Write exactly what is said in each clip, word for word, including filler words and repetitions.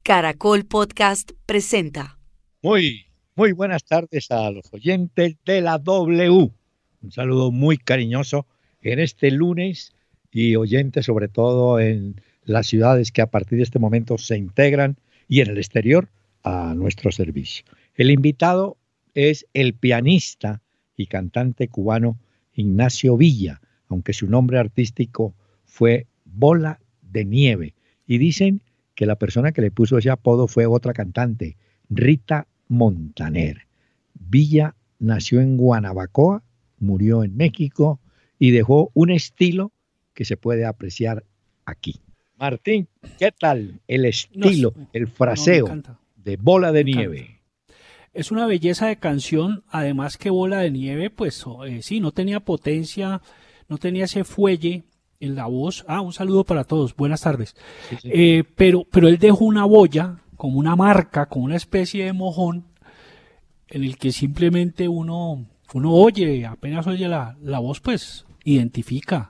Caracol Podcast presenta. Muy, muy buenas tardes a los oyentes de la W. Un saludo muy cariñoso en este lunes y oyentes sobre todo en las ciudades que a partir de este momento se integran y en el exterior a nuestro servicio. El invitado es el pianista y cantante cubano Ignacio Villa, aunque su nombre artístico fue Bola de Nieve. Y dicen que la persona que le puso ese apodo fue otra cantante, Rita Montaner. Villa nació en Guanabacoa, murió en México y dejó un estilo que se puede apreciar aquí. Martín, ¿qué tal el estilo, no, el fraseo no, de Bola de Nieve? Es una belleza de canción, además que Bola de Nieve, pues eh, sí, no tenía potencia, no tenía ese fuelle en la voz. Ah, un saludo para todos, buenas tardes. Sí, sí. Eh, pero, pero él dejó una boya, como una marca, como una especie de mojón, en el que simplemente uno, uno oye, apenas oye la, la voz, pues identifica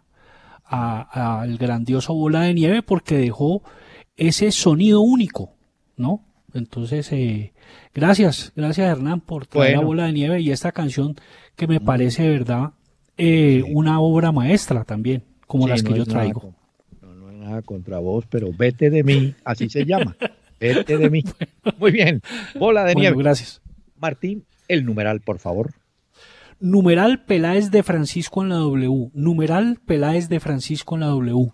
al grandioso Bola de Nieve, porque dejó ese sonido único, ¿no? Entonces, eh, gracias, gracias Hernán por traer bueno. la Bola de Nieve y esta canción que me parece, de verdad, eh, sí. una obra maestra también, como sí, las que no yo traigo. Nada, no, no es nada contra vos, pero Vete de mí, así se llama, Vete de mí. Bueno. Muy bien, Bola de bueno, Nieve. Gracias. Martín, el numeral, por favor. Numeral Peláez de Francisco en la W. Numeral Peláez de Francisco en la W.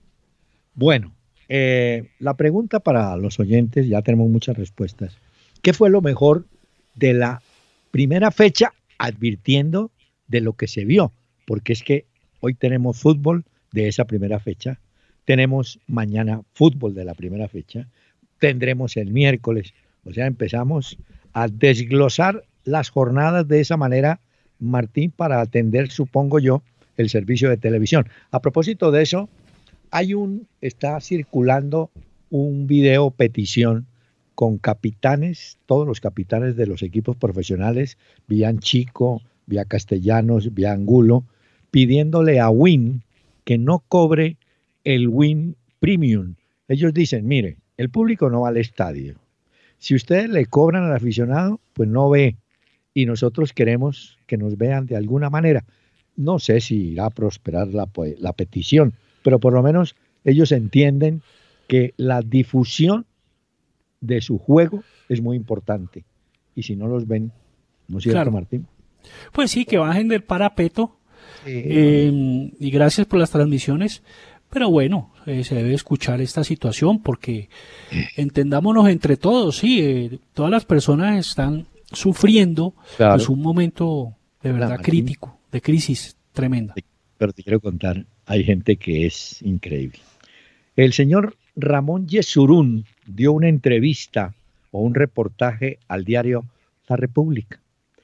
Bueno, eh, la pregunta para los oyentes, ya tenemos muchas respuestas. ¿Qué fue lo mejor de la primera fecha, advirtiendo de lo que se vio? Porque es que hoy tenemos fútbol de esa primera fecha, tenemos mañana fútbol de la primera fecha, tendremos el miércoles, o sea, empezamos a desglosar las jornadas de esa manera, Martín, para atender, supongo yo, el servicio de televisión. A propósito de eso, hay un, está circulando un video petición con capitanes, todos los capitanes de los equipos profesionales, vía Chico, vía Castellanos, vía Angulo, pidiéndole a Win que no cobre el Win Premium. Ellos dicen, mire, el público no va al estadio. Si ustedes le cobran al aficionado, pues no ve. Y nosotros queremos que nos vean de alguna manera. No sé si irá a prosperar la, la petición, pero por lo menos ellos entienden que la difusión de su juego es muy importante. Y si no los ven, ¿no es cierto, claro. Martín? Pues sí, que bajen del parapeto. Sí. Eh, y gracias por las transmisiones. Pero bueno, eh, se debe escuchar esta situación porque entendámonos entre todos, sí, eh, todas las personas están sufriendo claro. pues un momento de verdad claro, crítico, de crisis tremenda. Pero te quiero contar, hay gente que es increíble. El señor Ramón Yesurún dio una entrevista o un reportaje al diario La República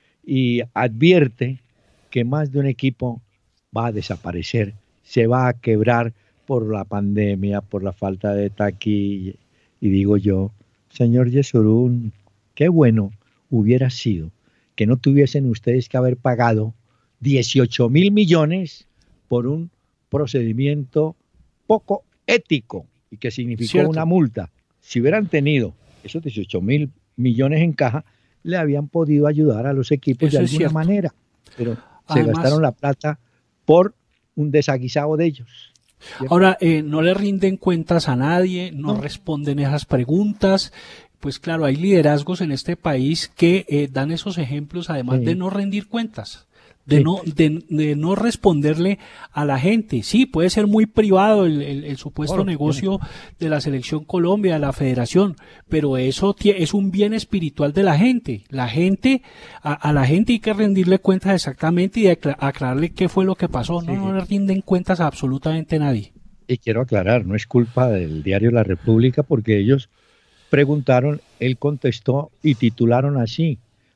y advierte que más de un equipo va a desaparecer, se va a quebrar por la pandemia, por la falta de taquilla. Y digo yo, señor Yesurún, qué bueno hubiera sido que no tuviesen ustedes que haber pagado dieciocho mil millones por un procedimiento poco ético y que significó ¿cierto? Una multa. Si hubieran tenido esos dieciocho mil millones en caja, le habían podido ayudar a los equipos Eso de alguna manera, pero Además, se gastaron la plata por un desaguisado de ellos. ¿Cierto? Ahora, eh, no le rinden cuentas a nadie, no, no responden esas preguntas. Pues claro, hay liderazgos en este país que eh, dan esos ejemplos, además sí. de no rendir cuentas, de, sí. no, de, de no responderle a la gente. Sí, puede ser muy privado el, el, el supuesto oh, negocio bien. de la Selección Colombia, de la Federación, pero eso es un bien espiritual de la gente. La gente, a, a la gente hay que rendirle cuentas exactamente y aclararle qué fue lo que pasó. Sí. No, no le rinden cuentas a absolutamente nadie. Y quiero aclarar, no es culpa del diario La República porque ellos preguntaron, él contestó y titularon así,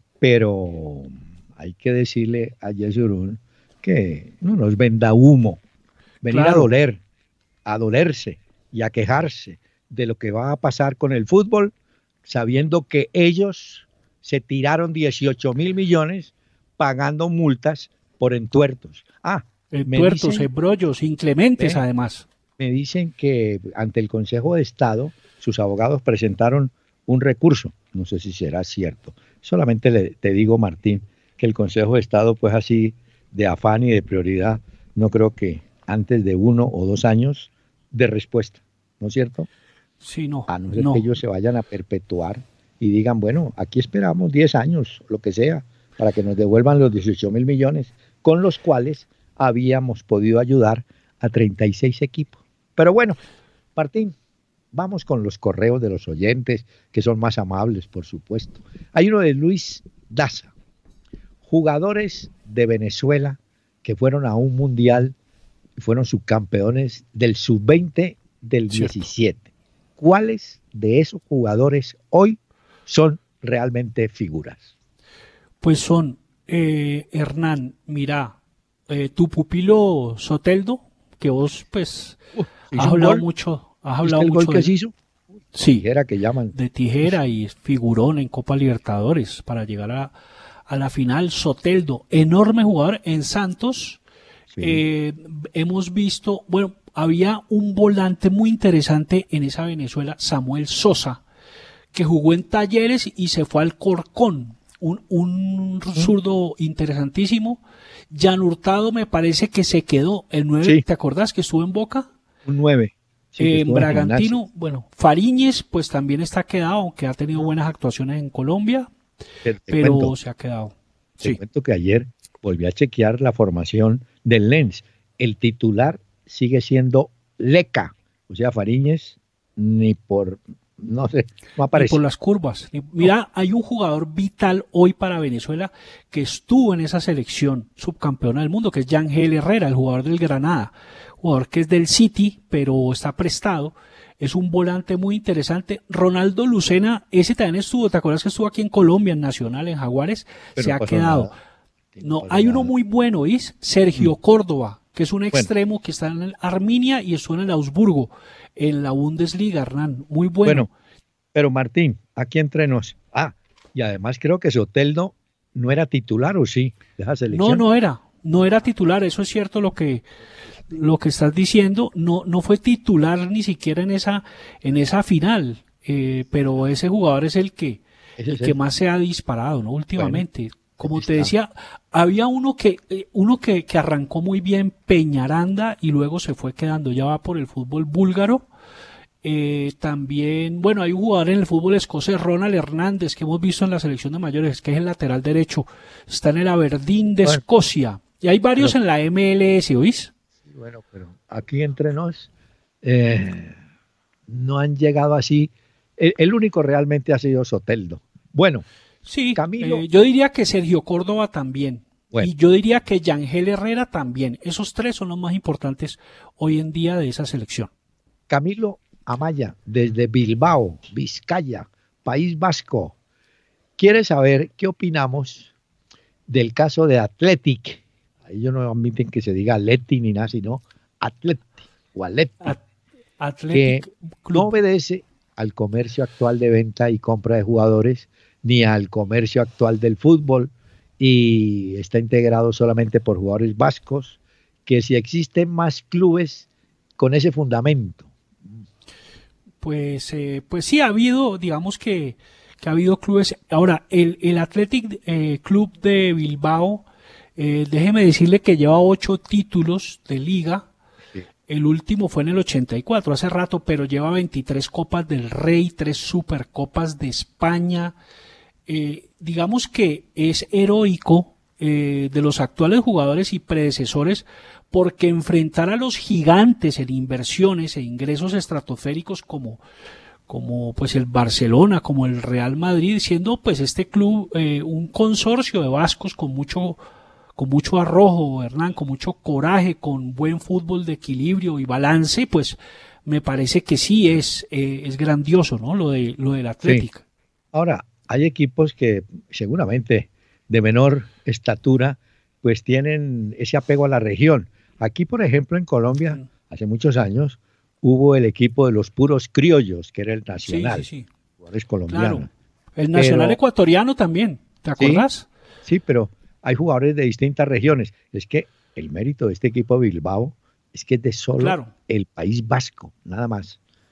pero hay que decirle a Yesurún que no nos venda humo, venir claro. a doler, a dolerse y a quejarse de lo que va a pasar con el fútbol, sabiendo que ellos se tiraron dieciocho mil millones pagando multas por entuertos. Ah, entuertos, embrollos, inclementes eh, además. Me dicen que ante el Consejo de Estado sus abogados presentaron un recurso. No sé si será cierto. Solamente le, te digo, Martín, que el Consejo de Estado, pues así, de afán y de prioridad, no creo que antes de uno o dos años de respuesta, ¿no es cierto? Sí, no. A no ser no. que ellos se vayan a perpetuar y digan, bueno, aquí esperamos diez años, lo que sea, para que nos devuelvan los dieciocho mil millones, con los cuales habíamos podido ayudar a treinta y seis equipos. Pero bueno, Martín, vamos con los correos de los oyentes, que son más amables, por supuesto. Hay uno de Luis Daza. Jugadores de Venezuela que fueron a un mundial y fueron subcampeones del sub veinte del diecisiete. ¿Cuáles de esos jugadores hoy son realmente figuras? Pues son, eh, Hernán, mira, eh, tu pupilo Soteldo, que vos pues Uh, has hablado gol? mucho, has hablado el mucho gol que de, se hizo? Sí, Tijera que llaman. de tijera y figurón en Copa Libertadores para llegar a, a la final. Soteldo, enorme jugador en Santos. Sí. Eh, hemos visto, bueno, había un volante muy interesante en esa Venezuela, Samuel Sosa, que jugó en Talleres y se fue al Corcón. Un, un zurdo interesantísimo. Jan Hurtado me parece que se quedó el nueve, sí. ¿Te acordás que estuvo en Boca? Un nueve. Sí, eh, en Bragantino, en bueno, Fariñez pues también está quedado, aunque ha tenido buenas actuaciones en Colombia, te, te pero cuento, se ha quedado. Te sí. cuento que ayer volví a chequear la formación del Lens. El titular sigue siendo Leca, o sea, Fariñez ni por... No sé, no aparece. Ni por las curvas. Mira, hay un jugador vital hoy para Venezuela que estuvo en esa selección subcampeona del mundo, que es Yangel Herrera, el jugador del Granada, jugador que es del City, pero está prestado. Es un volante muy interesante. Ronaldo Lucena, ese también estuvo, ¿te acuerdas que estuvo aquí en Colombia, en Nacional, en Jaguares? Pero se ha quedado. No, no hay nada. Uno muy bueno, ¿viste? Sergio mm. Córdoba, que es un extremo bueno. que está en el Arminia y estuvo en el Augsburgo, en la Bundesliga, Hernán. Muy bueno. Bueno, pero Martín, aquí entre nos. Ah, y además creo que Soteldo no era titular, ¿o sí? De esa selección. No, no era. No era titular, eso es cierto lo que lo que estás diciendo. No, no fue titular ni siquiera en esa, en esa final. Eh, pero ese jugador es el que, el es que el... más se ha disparado, ¿no? Últimamente. Bueno. Como te decía, había uno que uno que, que arrancó muy bien, Peñaranda, y luego se fue quedando, ya va por el fútbol búlgaro. Eh, también, bueno, hay un jugador en el fútbol escocés, Ronald Hernández, que hemos visto en la selección de mayores, que es el lateral derecho, está en el Aberdeen de bueno, Escocia. Y hay varios pero, en la M L S, ¿oís? Bueno, pero aquí entre nos eh, no han llegado así. El, el único realmente ha sido Soteldo. Bueno. Sí, Camilo. Eh, yo diría que Sergio Córdoba también. Bueno. Y yo diría que Yangel Herrera también. Esos tres son los más importantes hoy en día de esa selección. Camilo Amaya, desde Bilbao, Vizcaya, País Vasco, quiere saber qué opinamos del caso de Athletic. Ellos no admiten que se diga Atleti ni nada, sino Athletic o Athletic, At Athletic que Club. No obedece al comercio actual de venta y compra de jugadores, ni al comercio actual del fútbol, y está integrado solamente por jugadores vascos, que si existen más clubes con ese fundamento. Pues, eh, pues sí, ha habido, digamos que, que ha habido clubes. Ahora, el, el Athletic eh, Club de Bilbao, eh, déjeme decirle que lleva ocho títulos de liga. Sí. El último fue en el ochenta y cuatro, hace rato, pero lleva veintitrés Copas del Rey, tres Supercopas de España. Eh, digamos que es heroico eh, de los actuales jugadores y predecesores, porque enfrentar a los gigantes en inversiones e ingresos estratosféricos como, como pues el Barcelona, como el Real Madrid, siendo pues este club eh, un consorcio de vascos con mucho, con mucho arrojo, Hernán, con mucho coraje, con buen fútbol de equilibrio y balance, pues me parece que sí es, eh, es grandioso, ¿no? Lo de lo del Atlético. Sí. Ahora, hay equipos que seguramente de menor estatura pues tienen ese apego a la región. Aquí, por ejemplo, en Colombia, mm. hace muchos años, hubo el equipo de los puros criollos, que era el Nacional. Sí, sí, sí. Jugadores colombianos. Claro. El Nacional pero, ecuatoriano también, ¿te acordás? Sí, sí, pero hay jugadores de distintas regiones. Es que el mérito de este equipo de Bilbao es que es de solo claro. el País Vasco, nada más.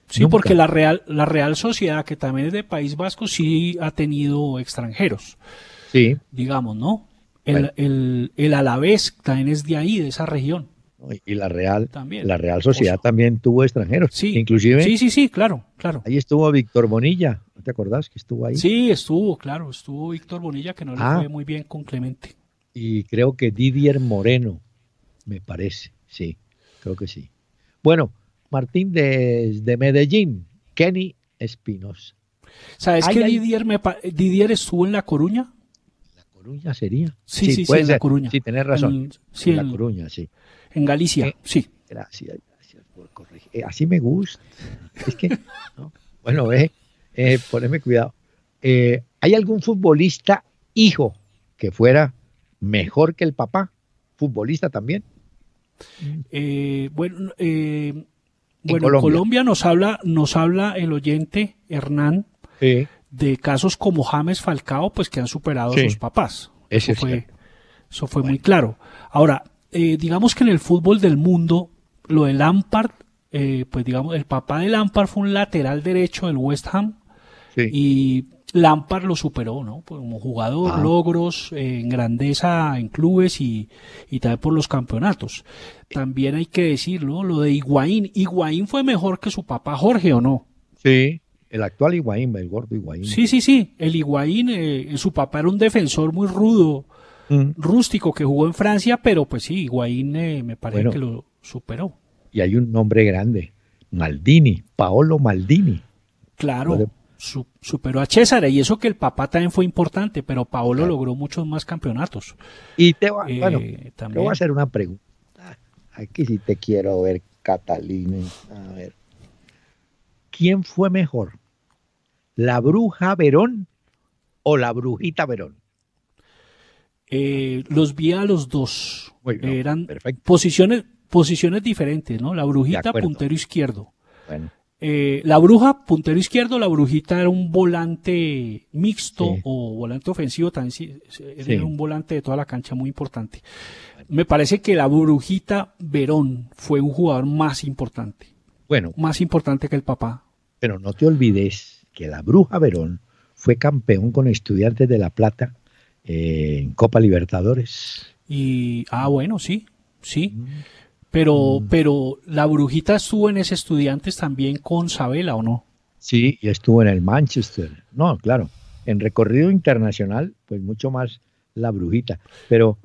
Sí, Nunca. porque la Real, la Real Sociedad, que también es de País Vasco, sí ha tenido extranjeros, Sí. digamos, ¿no? El, Bueno. el, el Alavés también es de ahí, de esa región, Y la Real, también. la Real Sociedad Oso. también tuvo extranjeros. Sí, Inclusive sí, sí, sí, claro, claro. ahí estuvo Víctor Bonilla. ¿No te acordás que estuvo ahí? Sí, estuvo, claro, estuvo Víctor Bonilla, que no le Ah, fue muy bien con Clemente. y creo que Didier Moreno, me parece. Sí, creo que sí. Bueno, Martín desde Medellín, Kenny Espinosa. ¿Sabes Ay, que ay, Didier, me, pa- Didier estuvo en La Coruña? La Coruña sería. Sí, Sí, sí, sí, puede en La ser. Coruña. Sí, tenés razón. En, sí, En La en, Coruña, sí. en Galicia, Eh, sí. gracias, gracias por corregir. Eh, así me gusta. Es que, ¿no? Bueno, ve, eh, poneme cuidado. Eh, ¿hay algún futbolista hijo que fuera mejor que el papá? ¿Futbolista también? Eh, bueno, eh, En bueno, en Colombia. Colombia nos habla, nos habla el oyente Hernán Sí, de casos como James Falcao, pues que han superado a sus sí, papás. eso Eso es fue, cierto. eso fue muy Bueno, claro. Ahora, eh, digamos que en el fútbol del mundo, lo de Lampard, eh, pues digamos, el papá de Lampard fue un lateral derecho del West Ham sí. y Lampard lo superó, ¿no? Pues como jugador, Ah, logros, eh, en grandeza en clubes y, y también por los campeonatos. También hay que decirlo, lo de Higuaín. Higuaín fue mejor que su papá Jorge, ¿o no? sí. El actual Higuaín, el gordo Higuaín. Sí, sí, sí. El Higuaín, eh, su papá era un defensor muy rudo, Mm, rústico, que jugó en Francia, pero pues sí, Higuaín eh, me parece que Bueno, lo superó. y hay un nombre grande. Maldini, Paolo Maldini. No Claro, le- su- superó a César, y eso que el papá también fue importante, pero Paolo Claro. logró muchos más campeonatos. Y te va, bueno, Eh, te voy a también. hacer una pregunta. Aquí sí te quiero ver, Catalina. A ver, ¿quién fue mejor? ¿La bruja Verón o la brujita Verón? Eh, los vi a los dos. Muy bien, Eran perfecto, posiciones, posiciones diferentes, ¿no? La de brujita, acuerdo. puntero izquierdo. Bueno, Eh, la bruja, puntero izquierdo, la brujita era un volante mixto sí, o volante ofensivo, también sí, era sí. un volante de toda la cancha muy importante. Me parece que la brujita Verón fue un jugador más importante, Bueno, más importante que el papá. pero no te olvides que la bruja Verón fue campeón con Estudiantes de La Plata eh, en Copa Libertadores. Y, ah, bueno, sí, sí. Mm, Pero, mm. pero la brujita estuvo en ese Estudiantes también con Sabela, ¿o no? Sí, y estuvo en el Manchester. No, claro, en recorrido internacional, pues mucho más la brujita. Pero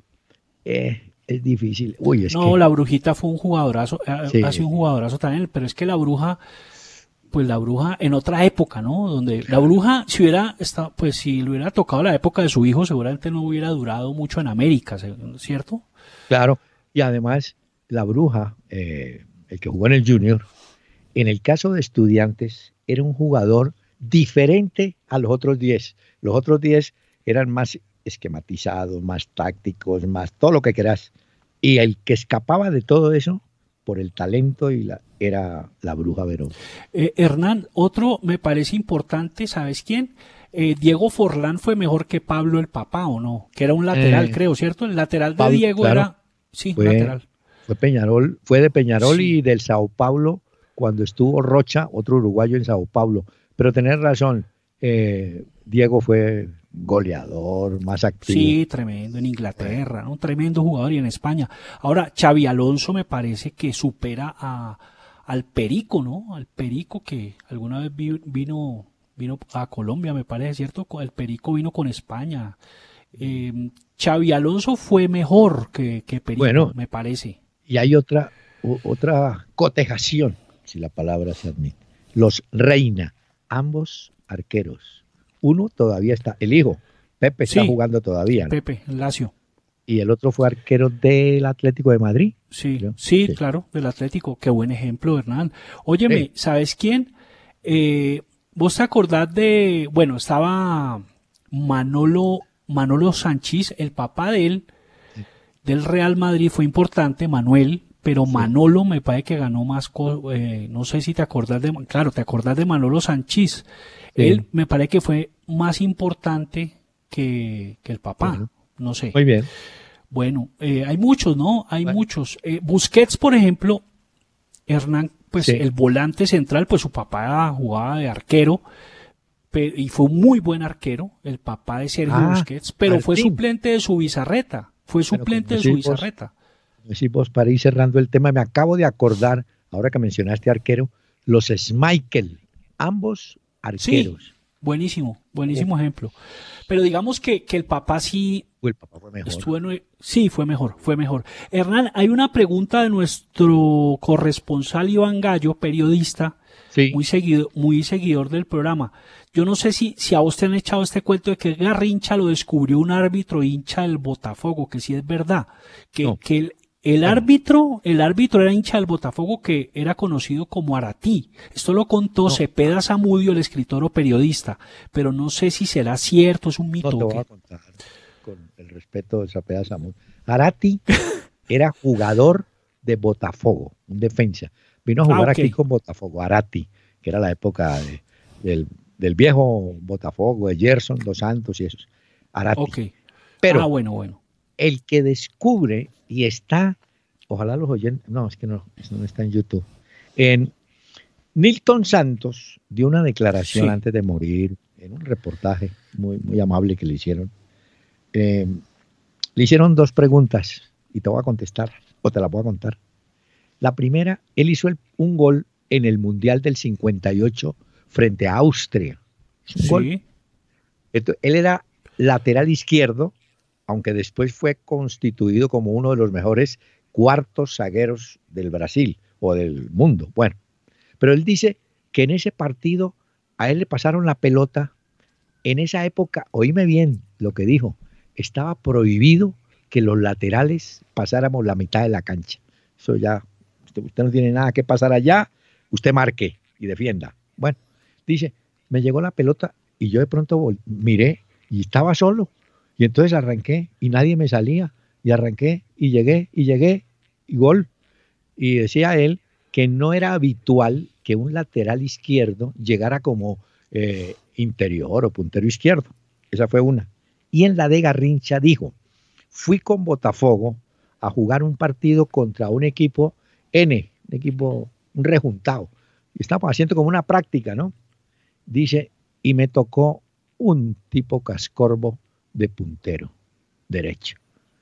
eh, es difícil. Uy, es No, que la brujita fue un jugadorazo, eh, sí, ha sido un sí, jugadorazo también, pero es que la bruja, pues la bruja en otra época, ¿no? Donde la claro, bruja, si hubiera estado, pues si le hubiera tocado la época de su hijo, seguramente no hubiera durado mucho en América, ¿cierto? claro. Y además, la bruja, eh, el que jugó en el Junior, en el caso de Estudiantes, era un jugador diferente a los otros diez. Los otros diez eran más esquematizados, más tácticos, más todo lo que quieras. Y el que escapaba de todo eso, por el talento, y la, era la bruja Verón. Eh, Hernán, otro me parece importante, ¿sabes quién? Eh, Diego Forlán fue mejor que Pablo el papá, ¿o no? Que era un lateral, Eh, creo, ¿cierto? El lateral de Pablo, Diego claro, era, sí, un fue, lateral. fue Peñarol, fue de Peñarol Sí, y del Sao Paulo cuando estuvo Rocha, otro uruguayo en Sao Paulo. Pero tenés razón, eh, Diego fue goleador, más activo. sí, tremendo en Bueno, Inglaterra, ¿no? Un tremendo jugador y en España. Ahora, Xavi Alonso me parece que supera a, al Perico, ¿no? Al Perico que alguna vez vi- vino, vino a Colombia, me parece, ¿cierto? El Perico vino con España. Eh, Xavi Alonso fue mejor que, que Perico, bueno, me parece. y hay otra, o- otra cotejación, si la palabra se admite. Los Reina, ambos arqueros. Uno todavía está, el hijo, Pepe está Sí, jugando todavía, ¿no? Pepe, Lazio. Y el otro fue arquero del Atlético de Madrid, Sí, creo. sí, Sí. claro, del Atlético. Qué buen ejemplo, Hernán. Sí. Óyeme, ¿sabes quién? Eh, ¿vos te acordás de, bueno, estaba Manolo, Manolo Sanchís, el papá de él, Sí. del Real Madrid, fue importante, Manuel, pero Sí. Manolo me parece que ganó más, co- eh, no sé si te acordás de, claro, te acordás de Manolo Sanchís. Él Sí. me parece que fue más importante que, que el papá, Bueno, no sé. muy bien. Bueno, eh, hay muchos, ¿no? Hay Bueno, muchos. Eh, Busquets, por ejemplo, Hernán, pues Sí. el volante central, pues su papá jugaba de arquero, pe- y fue un muy buen arquero, el papá de Sergio Ah, Busquets, pero fue Martín. suplente de su Bizarreta, fue Bueno, suplente como de su decís vos, Bizarreta. como decís vos, para ir cerrando el tema, me acabo de acordar, ahora que mencionaste arquero, los Schmeichel, ambos Sí, arqueros. buenísimo, buenísimo ejemplo. Pero digamos que, que el papá sí Uy, el papá fue mejor. estuvo en... Sí, fue mejor, fue mejor. Hernán, hay una pregunta de nuestro corresponsal Iván Gallo, periodista, Sí, muy seguido, muy seguidor del programa. Yo no sé si, si a vos te han echado este cuento de que Garrincha lo descubrió un árbitro hincha del Botafogo, que sí es verdad, que, No. que el, el Bueno. árbitro, el árbitro era hincha del Botafogo, que era conocido como Aratí. Esto lo contó No. Cepeda Zamudio, el escritor o periodista, pero no sé si será cierto, es un no mito. te o voy qué. a contar, con el respeto de Zapeda Samud. Arati era jugador de Botafogo, un defensa. Vino a Ah, jugar ok. aquí con Botafogo, Arati, que era la época de- del, del viejo Botafogo, de Gerson, Dos Santos y esos. Arati. Ok. Pero Ah, bueno, bueno. el que descubre y está, ojalá los oyentes, no, es que no, eso no está en YouTube. En Nilton Santos dio una declaración Sí. antes de morir en un reportaje muy, muy amable que le hicieron. Eh, le hicieron dos preguntas y te voy a contestar, o te las voy a contar. La primera, él hizo el- un gol en el Mundial del cincuenta y ocho frente a Austria. Es un gol. Sí. Ento- Él era lateral izquierdo, aunque después fue constituido como uno de los mejores cuartos zagueros del Brasil o del mundo. Bueno, pero él dice que en ese partido a él le pasaron la pelota. En esa época, oíme bien lo que dijo, estaba prohibido que los laterales pasáramos la mitad de la cancha. Eso ya, usted, usted no tiene nada que pasar allá, usted marque y defienda. Bueno, dice, me llegó la pelota y yo de pronto vol- miré y estaba solo. Y entonces arranqué y nadie me salía. Y arranqué y llegué y llegué y gol. Y decía él que no era habitual que un lateral izquierdo llegara como eh, interior o puntero izquierdo. Esa fue una. Y en la de Garrincha dijo, fui con Botafogo a jugar un partido contra un equipo N, un equipo, un rejuntado. Y estábamos haciendo como una práctica, ¿no? Dice, y me tocó un tipo cascorbo de puntero derecho.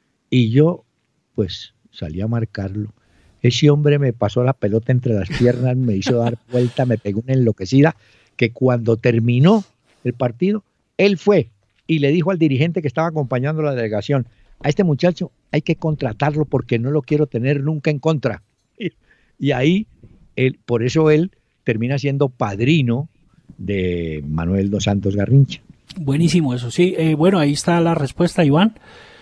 Y yo, pues, salí a marcarlo. Ese hombre me pasó la pelota entre las piernas, me hizo dar vuelta, me pegó una enloquecida, que cuando terminó el partido, él fue y le dijo al dirigente que estaba acompañando la delegación, a este muchacho hay que contratarlo porque no lo quiero tener nunca en contra. Y, y ahí, él, por eso él termina siendo padrino de Manuel dos Santos Garrincha. Buenísimo eso, sí. Eh, bueno, ahí está la respuesta, Iván.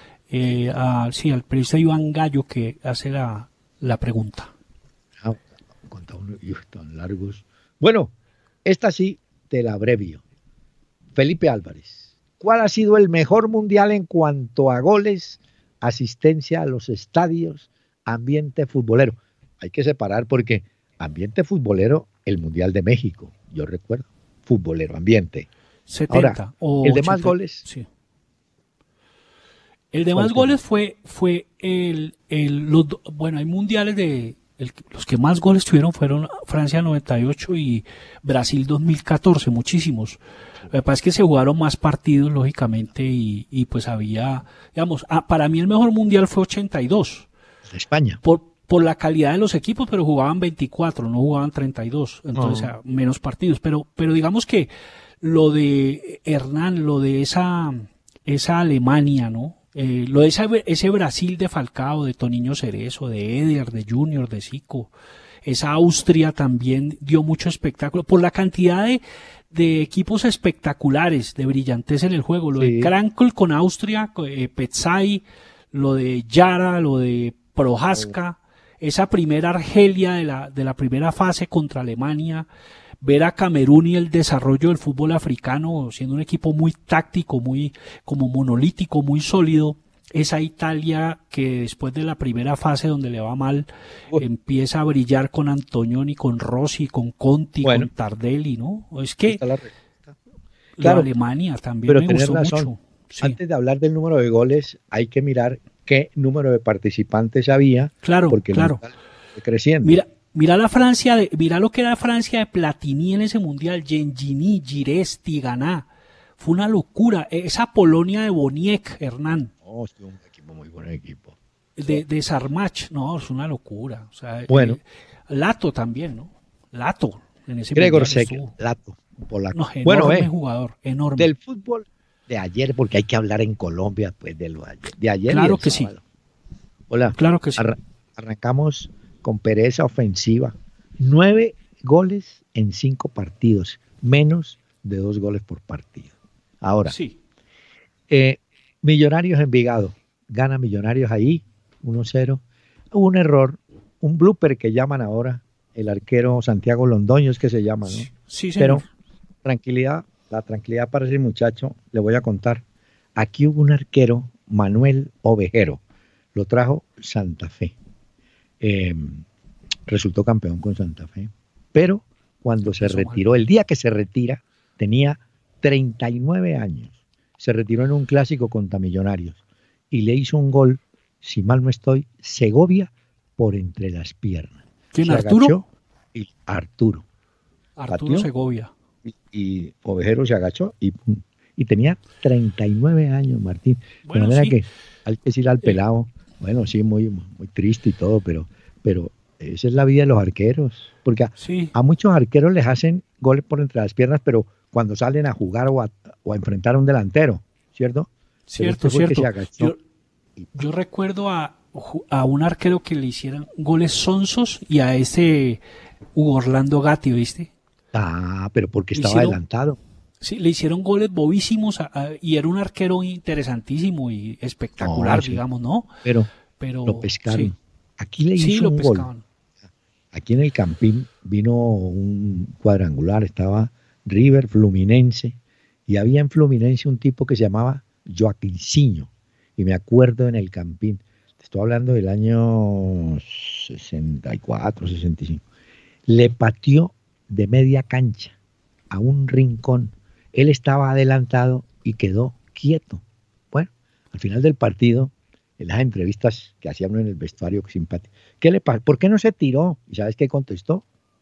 Eh, a- sí, al periodista Iván Gallo que hace la, la pregunta. Ah, contado unos y tan largos. Bueno, esta sí te la abrevio. Felipe Álvarez, ¿cuál ha sido el mejor mundial en cuanto a goles, asistencia a los estadios, ambiente futbolero? Hay que separar porque ambiente futbolero, el Mundial de México, yo recuerdo, futbolero, ambiente. setenta Ahora, o el de más ochenta, goles, sí. El de ¿cuál más sería? goles fue, fue el, el los, do- bueno, hay mundiales de, el- los que más goles tuvieron fueron Francia noventa y ocho y Brasil dos mil catorce, muchísimos. Lo que pasa es que se jugaron más partidos, lógicamente, y, y pues había, digamos, ah, para mí el mejor mundial fue ochenta y dos, de España. por, por la calidad de los equipos, pero jugaban veinticuatro, no jugaban treinta y dos, entonces Oh. ah, menos partidos. Pero, pero digamos que lo de Hernán, lo de esa, esa Alemania, ¿no? Eh, lo de esa- ese Brasil de Falcao, de Toniño Cerezo, de Eder, de Junior, de Zico, esa Austria también dio mucho espectáculo por la cantidad de, de equipos espectaculares, de brillantez en el juego. Lo Sí. de Krankel con Austria, eh, Petzai, lo de Yara, lo de Prohaska, esa primera Argelia de la, de la primera fase contra Alemania, ver a Camerún y el desarrollo del fútbol africano siendo un equipo muy táctico, muy como monolítico, muy sólido. Esa Italia que después de la primera fase donde le va mal, Uy. empieza a brillar con Antonioni, con Rossi, con Conti, Bueno. con Tardelli, ¿no? Es Ahí que está la respuesta. la Claro, Alemania también pero me tenés gustó razón. mucho. Sí, Antes de hablar del número de goles, hay que mirar qué número de participantes había, claro, porque el claro. mundial fue creciendo. Mira, Mira la Francia, de, mira lo que era Francia de Platini en ese mundial, Gengini, Girés, Tigana. Fue una locura. Esa Polonia de Boniek, Hernán. Oh, sí, un equipo muy buen equipo. De, de Sarmach, no, es una locura. O sea, bueno. Eh, Lato también, ¿no? Lato. En ese Gregor Sek, Lato, polaco. No, enorme bueno, eh, jugador, enorme. Del fútbol de ayer, porque hay que hablar en Colombia, pues, de lo de ayer. De ayer claro y el que sábado. sí. Hola. Claro que sí. Arran arrancamos con pereza ofensiva. Nueve goles en cinco partidos, menos de dos goles por partido. Ahora, sí. eh, Millonarios Envigado, gana Millonarios ahí, uno cero. Hubo un error, un blooper que llaman ahora, el arquero Santiago Londoño es que se llama, ¿no? Sí, sí, señor. Pero tranquilidad, la tranquilidad para ese muchacho, le voy a contar. Aquí hubo un arquero, Manuel Ovejero, lo trajo Santa Fe. Eh, resultó campeón con Santa Fe, pero cuando se Eso retiró, mal. el día que se retira, tenía treinta y nueve años. Se retiró en un clásico contra Millonarios y le hizo un gol, si mal no estoy, Segovia por entre las piernas. ¿Quién, se Arturo? agachó y Arturo. Arturo Pateó, Segovia. Y, y Ovejero se agachó y, y tenía treinta y nueve años, Martín. Bueno, de manera sí. que hay que decir al pelado, bueno, sí, muy, muy triste y todo, pero, pero esa es la vida de los arqueros. Porque a, Sí. a muchos arqueros les hacen goles por entre las piernas, pero cuando salen a jugar o a, o a enfrentar a un delantero, ¿cierto? Cierto, este fue que cierto. se agachó. Yo, yo recuerdo a, a un arquero que le hicieran goles sonsos y a ese Hugo Orlando Gatti, ¿viste? Ah, pero porque Le estaba hicieron- adelantado. Sí, le hicieron goles bobísimos a- a- y era un arquero interesantísimo y espectacular, No, sí. digamos, ¿no? Pero Pero lo pescaron. sí, Aquí le sí hizo lo un gol. pescaban. Aquí en el Campín vino un cuadrangular, estaba River, Fluminense, y había en Fluminense un tipo que se llamaba Joaquincinho, y me acuerdo en el Campín, te estoy hablando del año sesenta y cuatro, sesenta y cinco, le pateó de media cancha a un rincón, él estaba adelantado y quedó quieto. Bueno, al final del partido, en las entrevistas que hacía uno en el vestuario, que simpático, ¿qué le pasó? ¿Por qué no se tiró? ¿Y sabes qué contestó?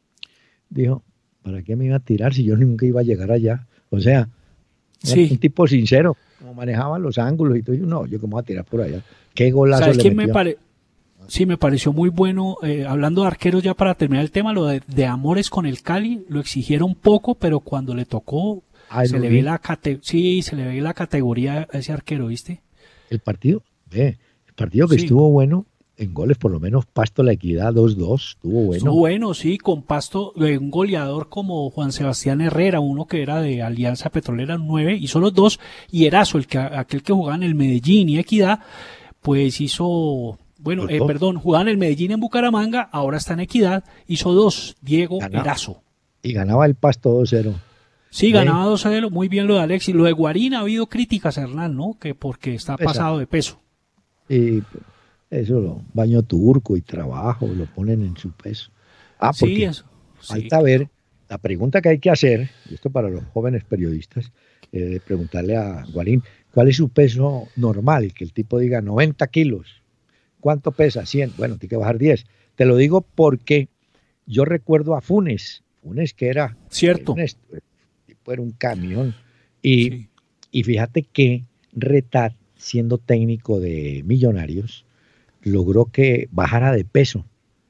Dijo, ¿para qué me iba a tirar si yo nunca iba a llegar allá? O sea, Sí. un tipo sincero, como manejaba los ángulos y todo. Yo, no, yo cómo voy a tirar por allá. ¿Qué golazo ¿Sabes le quién me metió? pare... Sí, me pareció muy bueno, eh, hablando de arqueros ya para terminar el tema, lo de, de Amores con el Cali, lo exigieron poco, pero cuando le tocó, Ay, se lo le vi. ve la cate... sí, se le ve la categoría a ese arquero, ¿viste? El partido, ve, el partido que Sí. estuvo bueno, en goles por lo menos Pasto La Equidad dos dos, estuvo bueno. Estuvo bueno, sí, con Pasto, eh, un goleador como Juan Sebastián Herrera, uno que era de Alianza Petrolera nueve, hizo los dos, y Erazo, el que, aquel que jugaba en el Medellín y Equidad, pues hizo, bueno, Los eh, dos. perdón, jugaba en el Medellín en Bucaramanga, ahora está en Equidad, hizo dos, Diego Ganaba. Erazo. Y ganaba el Pasto dos cero. Sí, Sí. ganaba dos a cero, muy bien lo de Alexis. Lo de Guarín ha habido críticas, Hernán, ¿no? Que porque está Pesado. pasado de peso. Y eso, lo, baño turco y trabajo, lo ponen en su peso. Ah, porque Sí, eso. Sí. falta ver, la pregunta que hay que hacer, y esto para los jóvenes periodistas, eh, preguntarle a Guarín, ¿cuál es su peso normal? Que el tipo diga noventa kilos. ¿Cuánto pesa? cien. Bueno, tiene que bajar diez. Te lo digo porque yo recuerdo a Funes, Funes que era, Cierto. un est- el tipo era un camión. Y, Sí. y fíjate que Retat, siendo técnico de Millonarios, logró que bajara de peso.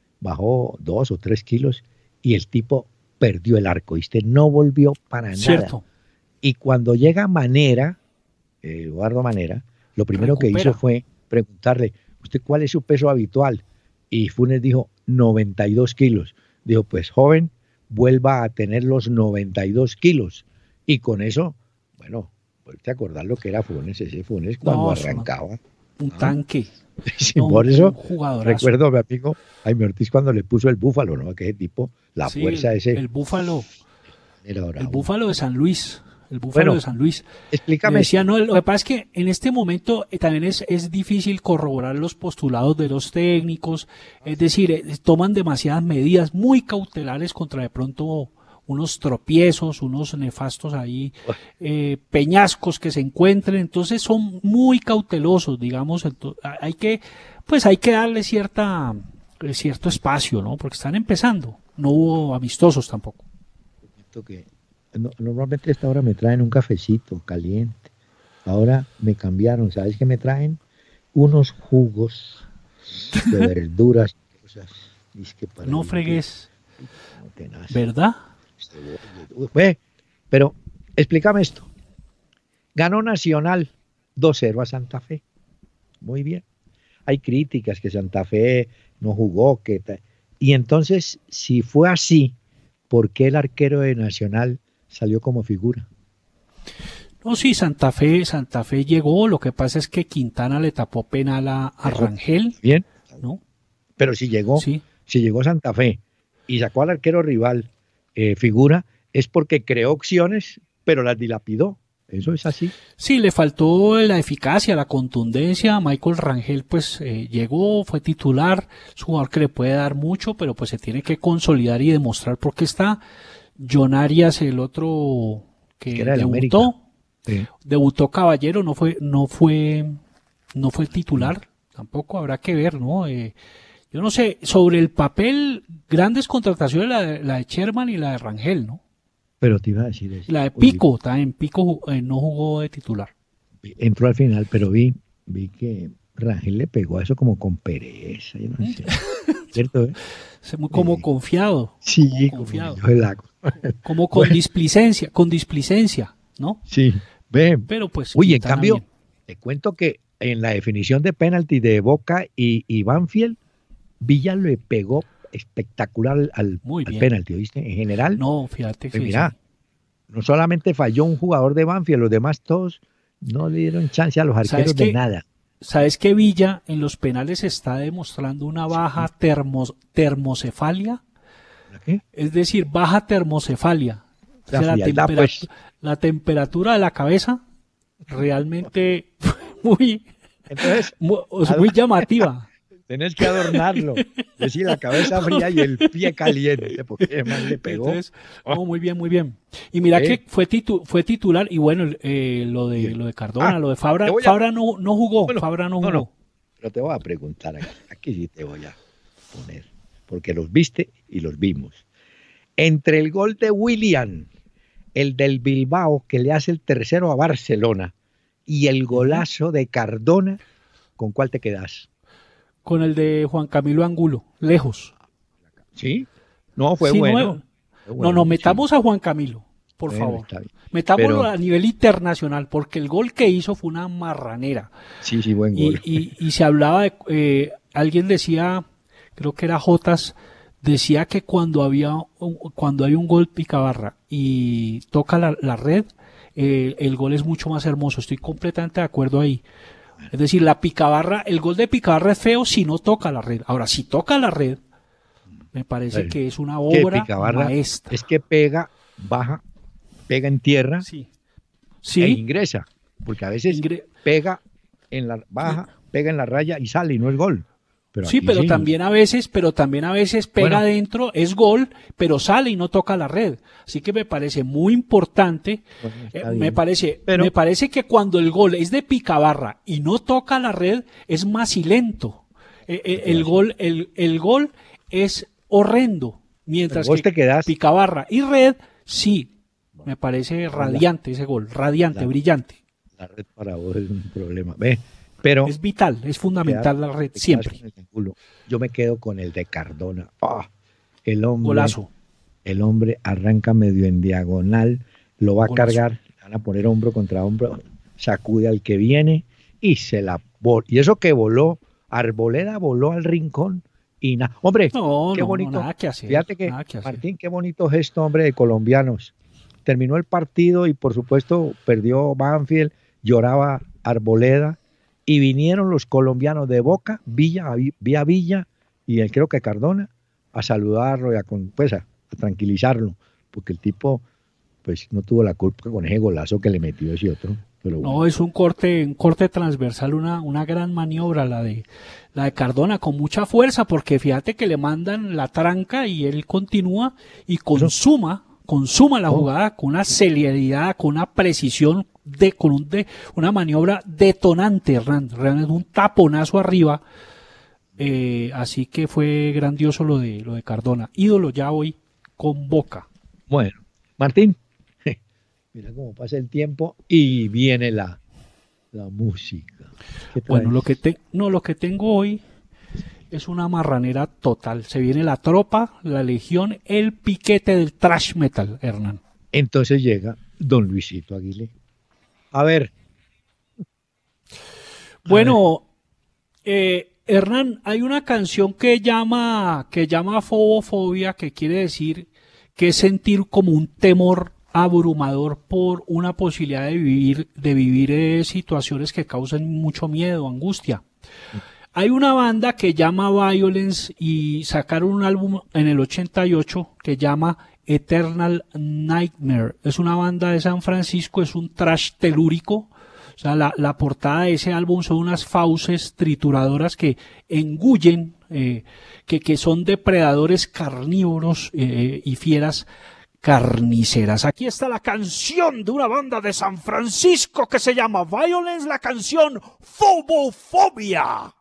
Bajó dos o tres kilos y el tipo perdió el arco, ¿viste? No volvió para nada. Cierto. Y cuando llega Manera, eh, Eduardo Manera, lo primero que Recupera. hizo fue preguntarle, ¿usted cuál es su peso habitual? Y Funes dijo, noventa y dos kilos. Dijo, pues joven, vuelva a tener los noventa y dos kilos. Y con eso, bueno, vuelve a acordar lo que era Funes, ese Funes cuando No, eso no. arrancaba. Un Ah. tanque. Sí, No, por un- eso un jugadorazo. recuerdo a mi amigo Jaime Ortiz cuando le puso el búfalo, ¿no? Que ese tipo, la Sí, fuerza de el, ese el búfalo, era el bravo. búfalo de San Luis. El búfalo Bueno, de San Luis. Me Explícame. decía, no, lo que pasa es que en este momento eh, también es, es difícil corroborar los postulados de los técnicos, es decir, eh, toman demasiadas medidas muy cautelares contra de pronto unos tropiezos, unos nefastos ahí, eh, peñascos que se encuentren, entonces son muy cautelosos, digamos, ento- hay que, pues hay que darle cierta eh, cierto espacio, ¿no? Porque están empezando. No hubo amistosos tampoco. Que no, normalmente a esta hora me traen un cafecito caliente. Ahora me cambiaron. ¿Sabes qué me traen? Unos jugos de verduras. Cosas, es que para no el, fregues. Que, no ¿verdad? Ve, pero explícame esto. Ganó Nacional dos cero a Santa Fe. Muy bien. Hay críticas que Santa Fe no jugó. que Y entonces, si fue así, ¿por qué el arquero de Nacional salió como figura? No, sí, Santa Fe, Santa Fe llegó. Lo que pasa es que Quintana le tapó penal a, a Rangel. Bien. ¿No? Pero si llegó, sí. si llegó Santa Fe y sacó al arquero rival eh, figura, es porque creó opciones, pero las dilapidó. Eso es así. Sí, le faltó la eficacia, la contundencia. Michael Rangel pues eh, llegó, fue titular, es un jugador que le puede dar mucho, pero pues se tiene que consolidar y demostrar por qué está. John Arias, el otro que, que debutó, sí. debutó Caballero, no fue, no fue, no fue el titular, sí. Tampoco habrá que ver, ¿no? Eh, yo no sé, sobre el papel, grandes contrataciones la de, la de Sherman y la de Rangel, ¿no? Pero te iba a decir eso. La de Pico, también Pico eh, no jugó de titular. Entró al final, pero vi, vi que Rangel le pegó a eso como con pereza, yo no sé. ¿Cierto? Eh? Muy como eh, confiado. Sí, como confiado. Como, el agua. como con bueno. displicencia, con displicencia, ¿no? Sí, ve. Pero pues. Uy, en cambio, bien. Te cuento que en la definición de penalti de Boca y, y Banfield, Villa le pegó espectacular al, al penalti, ¿viste? En general. No, fíjate que mira, sí. No solamente falló un jugador de Banfield, los demás todos no le dieron chance a los arqueros de nada. ¿Sabes que Villa en los penales está demostrando una baja sí. termos, termocefalia? ¿Qué? Es decir, baja termocefalia. La, o sea, frialdad, la, tempera pues. la temperatura de la cabeza realmente muy, Entonces, muy, muy llamativa. Tenés que adornarlo. Decir la cabeza fría y el pie caliente, porque más le pegó. Entonces, oh, muy bien, muy bien. Y mira ¿Eh? que fue, titu fue titular, y bueno, eh, lo de lo de Cardona, ah, lo de Fabra, a... Fabra no, no jugó, bueno, Fabra no jugó. No, no. Pero te voy a preguntar, aquí, aquí sí te voy a poner, porque los viste y los vimos. Entre el gol de William, el del Bilbao, que le hace el tercero a Barcelona, y el golazo de Cardona, ¿con cuál te quedas? Con el de Juan Camilo Angulo, lejos. ¿Sí? No, fue, sí, bueno. No, fue bueno. No, no, metamos sí. a Juan Camilo, por bueno, favor. Metámoslo Pero... a nivel internacional, porque el gol que hizo fue una marranera. Sí, sí, buen gol. Y, y, y se hablaba de, eh, alguien decía, creo que era Jotas, decía que cuando había, cuando hay un gol Picabarra y toca la, la red, eh, el gol es mucho más hermoso. Estoy completamente de acuerdo ahí. Es decir, la Picabarra, el gol de Picabarra es feo si no toca la red. Ahora, si toca la red, me parece ver, que es una obra maestra. Es que pega, baja, pega en tierra sí. Sí. e ingresa. Porque a veces Ingre pega en la baja, sí. pega en la raya y sale y no es gol. Pero sí, pero sí. también a veces, pero también a veces pega bueno. adentro, es gol, pero sale y no toca la red. Así que me parece muy importante, bueno, eh, me parece, pero... me parece que cuando el gol es de Picabarra y no toca la red, es macilento. Eh, eh, el gol, el, el gol es horrendo, mientras vos que te quedás... Picabarra y red, sí, me parece radiante ese gol, radiante, la, brillante. La red para vos es un problema, ve. Pero es vital, es fundamental la red, siempre. Yo me quedo con el de Cardona. Oh, el hombre, Golazo. El hombre arranca medio en diagonal, lo va a Golazo. cargar, van a poner hombro contra hombro, sacude al que viene y se la voló. Y eso que voló, Arboleda voló al rincón y nada. Hombre, no, qué no, bonito. No, nada que hacer, Fíjate que, que Martín, qué bonito gesto, hombre, de colombianos. Terminó el partido y por supuesto perdió Banfield, lloraba Arboleda. Y vinieron los colombianos de Boca, Villa, vía Villa, y el, creo que Cardona, a saludarlo y a, pues, a, a tranquilizarlo, porque el tipo pues no tuvo la culpa con ese golazo que le metió ese otro. Pero bueno. No, es un corte, un corte transversal, una, una gran maniobra la de, la de Cardona, con mucha fuerza, porque fíjate que le mandan la tranca y él continúa y consuma, consuma la jugada con una celeridad, con una precisión, de con un de, una maniobra detonante, Hernán, realmente un taponazo arriba Eh, así que fue grandioso lo de, lo de Cardona. Ídolo ya hoy con Boca. Bueno, Martín, mira cómo pasa el tiempo y viene la, la música. ¿Qué Bueno, lo traes? que, te, no, lo que tengo hoy es una marranera total. Se viene la tropa, la legión, el piquete del thrash metal, Hernán. Entonces llega don Luisito Aguilé. A ver, a ver. Bueno, eh, Hernán, hay una canción que llama, que llama fobofobia, que quiere decir que es sentir como un temor abrumador por una posibilidad de vivir, de vivir eh, situaciones que causan mucho miedo, angustia. Hay una banda que llama Violence y sacaron un álbum en el ochenta y ocho que llama Eternal Nightmare. Es una banda de San Francisco, es un thrash telúrico. O sea, la, la portada de ese álbum son unas fauces trituradoras que engullen, eh, que, que son depredadores carnívoros eh, y fieras carniceras. Aquí está la canción de una banda de San Francisco que se llama Violence, la canción Phobofobia.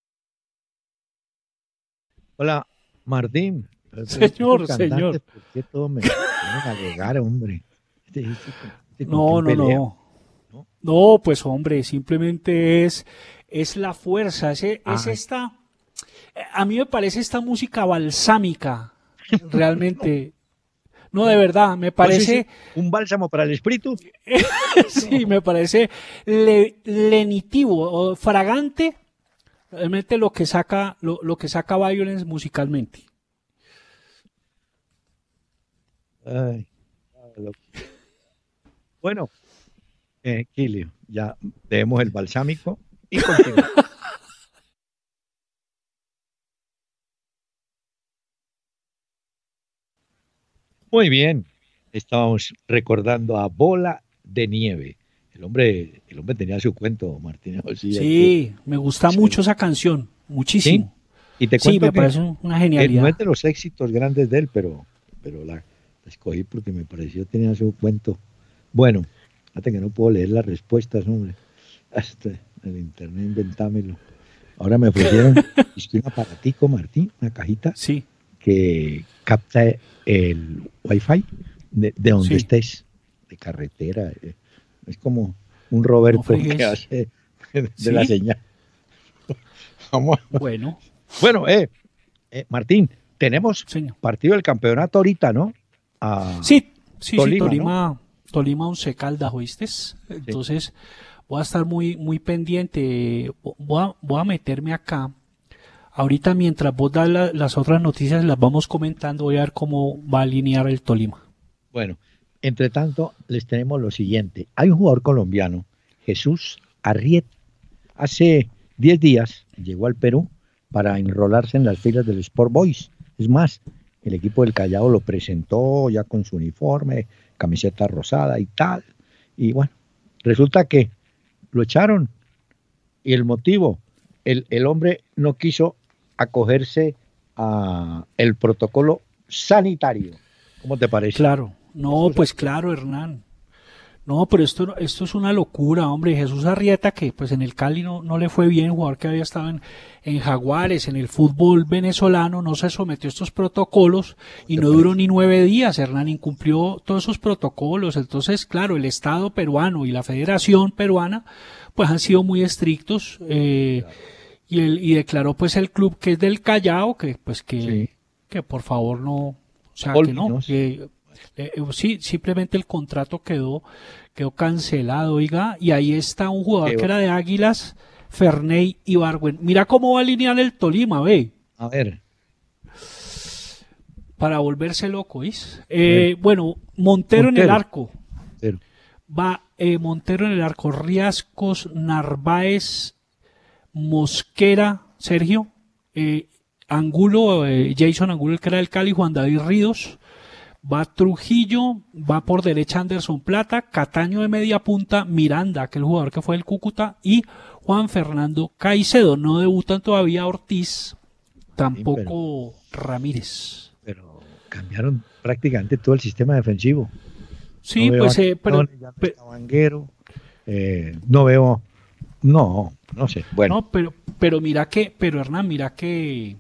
Hola, Martín. Pero Señor, estos señor. cantantes, ¿por qué todos me vienen a llegar, hombre? Este, este, este, ¿con No, quién no, pelea? no. ¿No? No, pues hombre, simplemente es, es la fuerza, es, es Ah, esta, a mí me parece esta música balsámica, realmente. No, de verdad, me pues sí, sí, parece, un bálsamo para el espíritu. sí, me parece le- lenitivo o fragante, realmente lo que saca, lo, lo que saca Violence musicalmente. Ay, lo- bueno, eh, Kilio, ya debemos el balsámico y continuamos. Muy bien, estábamos recordando a Bola de Nieve. El hombre, el hombre tenía su cuento, Martín José, hay que Sí, me gusta ser- mucho esa canción, ¿sí? muchísimo. Y te Sí, cuento me que, parece una que no es genialidad. de los éxitos grandes de él, pero, pero la, la escogí porque me pareció tenía su cuento. Bueno, fíjate que no puedo leer las respuestas, hombre. Hasta el internet, inventámelo. Ahora me ofrecieron, estoy un aparatico, Martín, una cajita Sí, que capta el wifi de, de donde sí, estés, de carretera. eh. Es como un no Roberto que fregues. hace de la Sí, señal. Vamos. bueno, Bueno, eh, eh, Martín, tenemos señor. partido del campeonato ahorita, ¿no? A Sí, sí, sí, Tolima, ¿no? Tolima, Tolima Once Caldas, ¿oíste? Sí. Entonces voy a estar muy, muy pendiente. Voy a, voy a meterme acá. Ahorita mientras vos das la- las otras noticias, las vamos comentando, voy a ver cómo va a alinear el Tolima. Bueno, entre tanto, les tenemos lo siguiente. Hay un jugador colombiano, Jesús Arrieta. Hace diez días llegó al Perú para enrolarse en las filas del Sport Boys. Es más, el equipo del Callao lo presentó ya con su uniforme, camiseta rosada y tal. Y bueno, resulta que lo echaron. Y el motivo, el, el hombre no quiso acogerse a el protocolo sanitario. ¿Cómo te parece? Claro, no, Eso es pues así. claro, Hernán. No, pero esto, esto es una locura, hombre. Jesús Arrieta, que pues en el Cali no, no le fue bien, jugador que había estado en, en Jaguares, en el fútbol venezolano, no se sometió a estos protocolos ¿Cómo y te no duró parece? ni nueve días. Hernán incumplió todos esos protocolos. Entonces, claro, el Estado peruano y la Federación peruana pues han sido muy estrictos eh, Claro. y, el, y declaró pues el club que es del Callao que pues Sí. que, que por favor no, o sea que no, Olvinos. que eh, eh, sí, simplemente el contrato quedó, quedó cancelado, oiga, y ahí está un jugador Que, que era de Águilas, Ferney Ibargüen. Mira cómo va a alinear el Tolima, ve, a ver, para volverse loco, ¿is? a ver, Eh, bueno, Montero en el Montero. arco, Pero, va eh, Montero en el arco, Riascos, Narváez, Mosquera, Sergio, eh, Angulo, eh, Jason Angulo, el que era del Cali, Juan David Ríos, va Trujillo, va por derecha Anderson Plata, Cataño de media punta, Miranda, aquel jugador que fue del Cúcuta, y Juan Fernando Caicedo. No debutan todavía Ortiz, sí, pero, tampoco Ramírez. pero cambiaron prácticamente todo el sistema defensivo. No Sí, veo a pues, eh, pero, Quiñones, ya no pe- está Vanguero. eh, no veo, no, no sé. Bueno, no, pero, pero mira que, pero Hernán, mira que,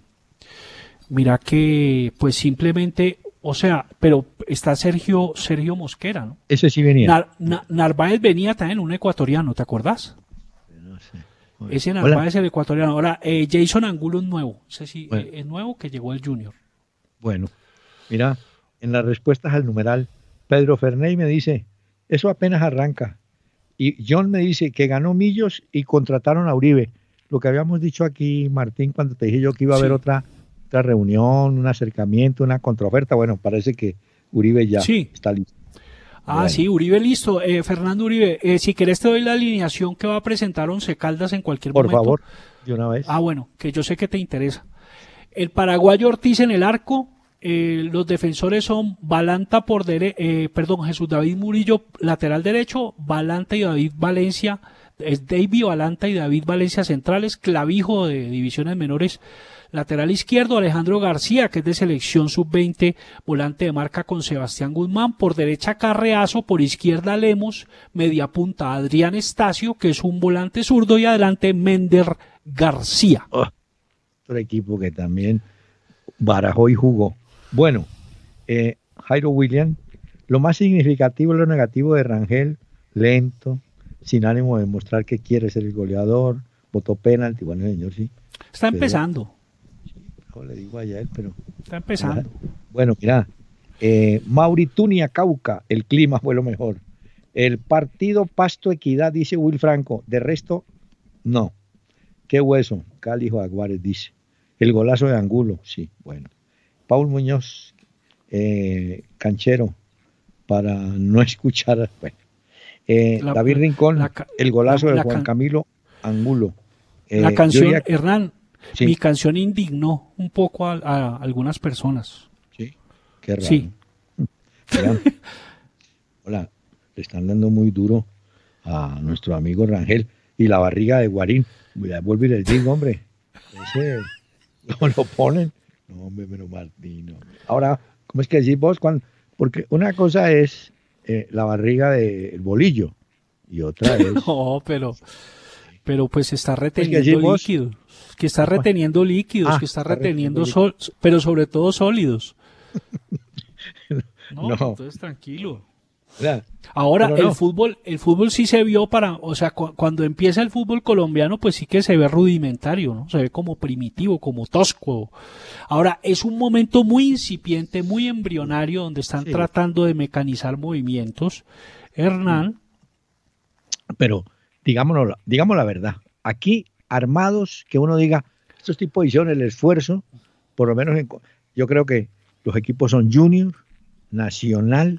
mira que, pues simplemente, o sea, pero está Sergio, Sergio Mosquera, ¿no? Ese sí venía. Nar, Na, Narváez venía también, un ecuatoriano, ¿te acordás? No sé. Bueno. Ese Narváez Hola. el ecuatoriano. Ahora, eh, Jason Angulo es nuevo, ese sí, Bueno. eh, es nuevo que llegó el Junior. Bueno, mira, en las respuestas al numeral, Pedro Ferney me dice, eso apenas arranca. Y John me dice que ganó Millos y contrataron a Uribe. Lo que habíamos dicho aquí, Martín, cuando te dije yo que iba a haber Sí. otra, otra reunión, un acercamiento, una contraoferta. Bueno, parece que Uribe ya Sí. está listo. Ah, Bueno. sí, Uribe listo. Eh, Fernando Uribe, eh, si querés te doy la alineación que va a presentar Once Caldas en cualquier Por momento. favor, de una vez. Ah, bueno, que yo sé que te interesa. El paraguayo Ortiz en el arco. Eh, los defensores son Balanta por derecha, eh, perdón, Jesús David Murillo, lateral derecho, Balanta y David Valencia, es David Balanta y David Valencia centrales, Clavijo de divisiones menores, lateral izquierdo, Alejandro García, que es de selección sub veinte, volante de marca con Sebastián Guzmán, por derecha Carreazo, por izquierda Lemos, media punta Adrián Estacio, que es un volante zurdo, y adelante Mender García. Oh, otro equipo que también barajó y jugó. Bueno, eh, Jairo William, lo más significativo es lo negativo de Rangel, lento, sin ánimo de mostrar que quiere ser el goleador, votó penalti, bueno señor sí. Está pero, empezando. No le digo allá él, pero... Está empezando. Bueno, mira, eh, Mauritunia Cauca, el clima fue lo mejor. El partido Pasto Equidad, dice Will Franco, de resto, no. Qué hueso, Cali Jaguares, dice. El golazo de Angulo, sí, bueno. Paul Muñoz, eh, canchero, para no escuchar. Bueno. Eh, La- David Rincón, la ca- el golazo la- de la Juan can- Camilo Angulo. Eh, La yo canción, diría- Hernán, Sí. mi canción indignó un poco a, a algunas personas. Sí, qué raro. Sí. Mira, hola, le están dando muy duro a nuestro amigo Rangel y la barriga de Guarín. Ya vuelvo y les digo, hombre, ese no lo ponen. No, hombre, pero Martín. No. Ahora, ¿cómo es que decís vos? Cuando, porque una cosa es eh, la barriga del bolillo y otra es... No, pero, pero pues está que reteniendo decís vos- líquidos. Que está reteniendo líquidos, Ah, que está está reteniendo reteniendo sol, pero sobre todo sólidos. No, No. entonces tranquilo. ¿verdad? Ahora, Pero no. el fútbol, el fútbol sí se vio para, o sea, cu- cuando empieza el fútbol colombiano, pues sí que se ve rudimentario, ¿no? Se ve como primitivo, como tosco. Ahora, es un momento muy incipiente, muy embrionario, donde están Sí. tratando de mecanizar movimientos. Hernán, Pero digámonos, digamos la verdad, aquí armados, que uno diga, estos tipos hicieron el esfuerzo, por lo menos en, yo creo que los equipos son Junior, Nacional,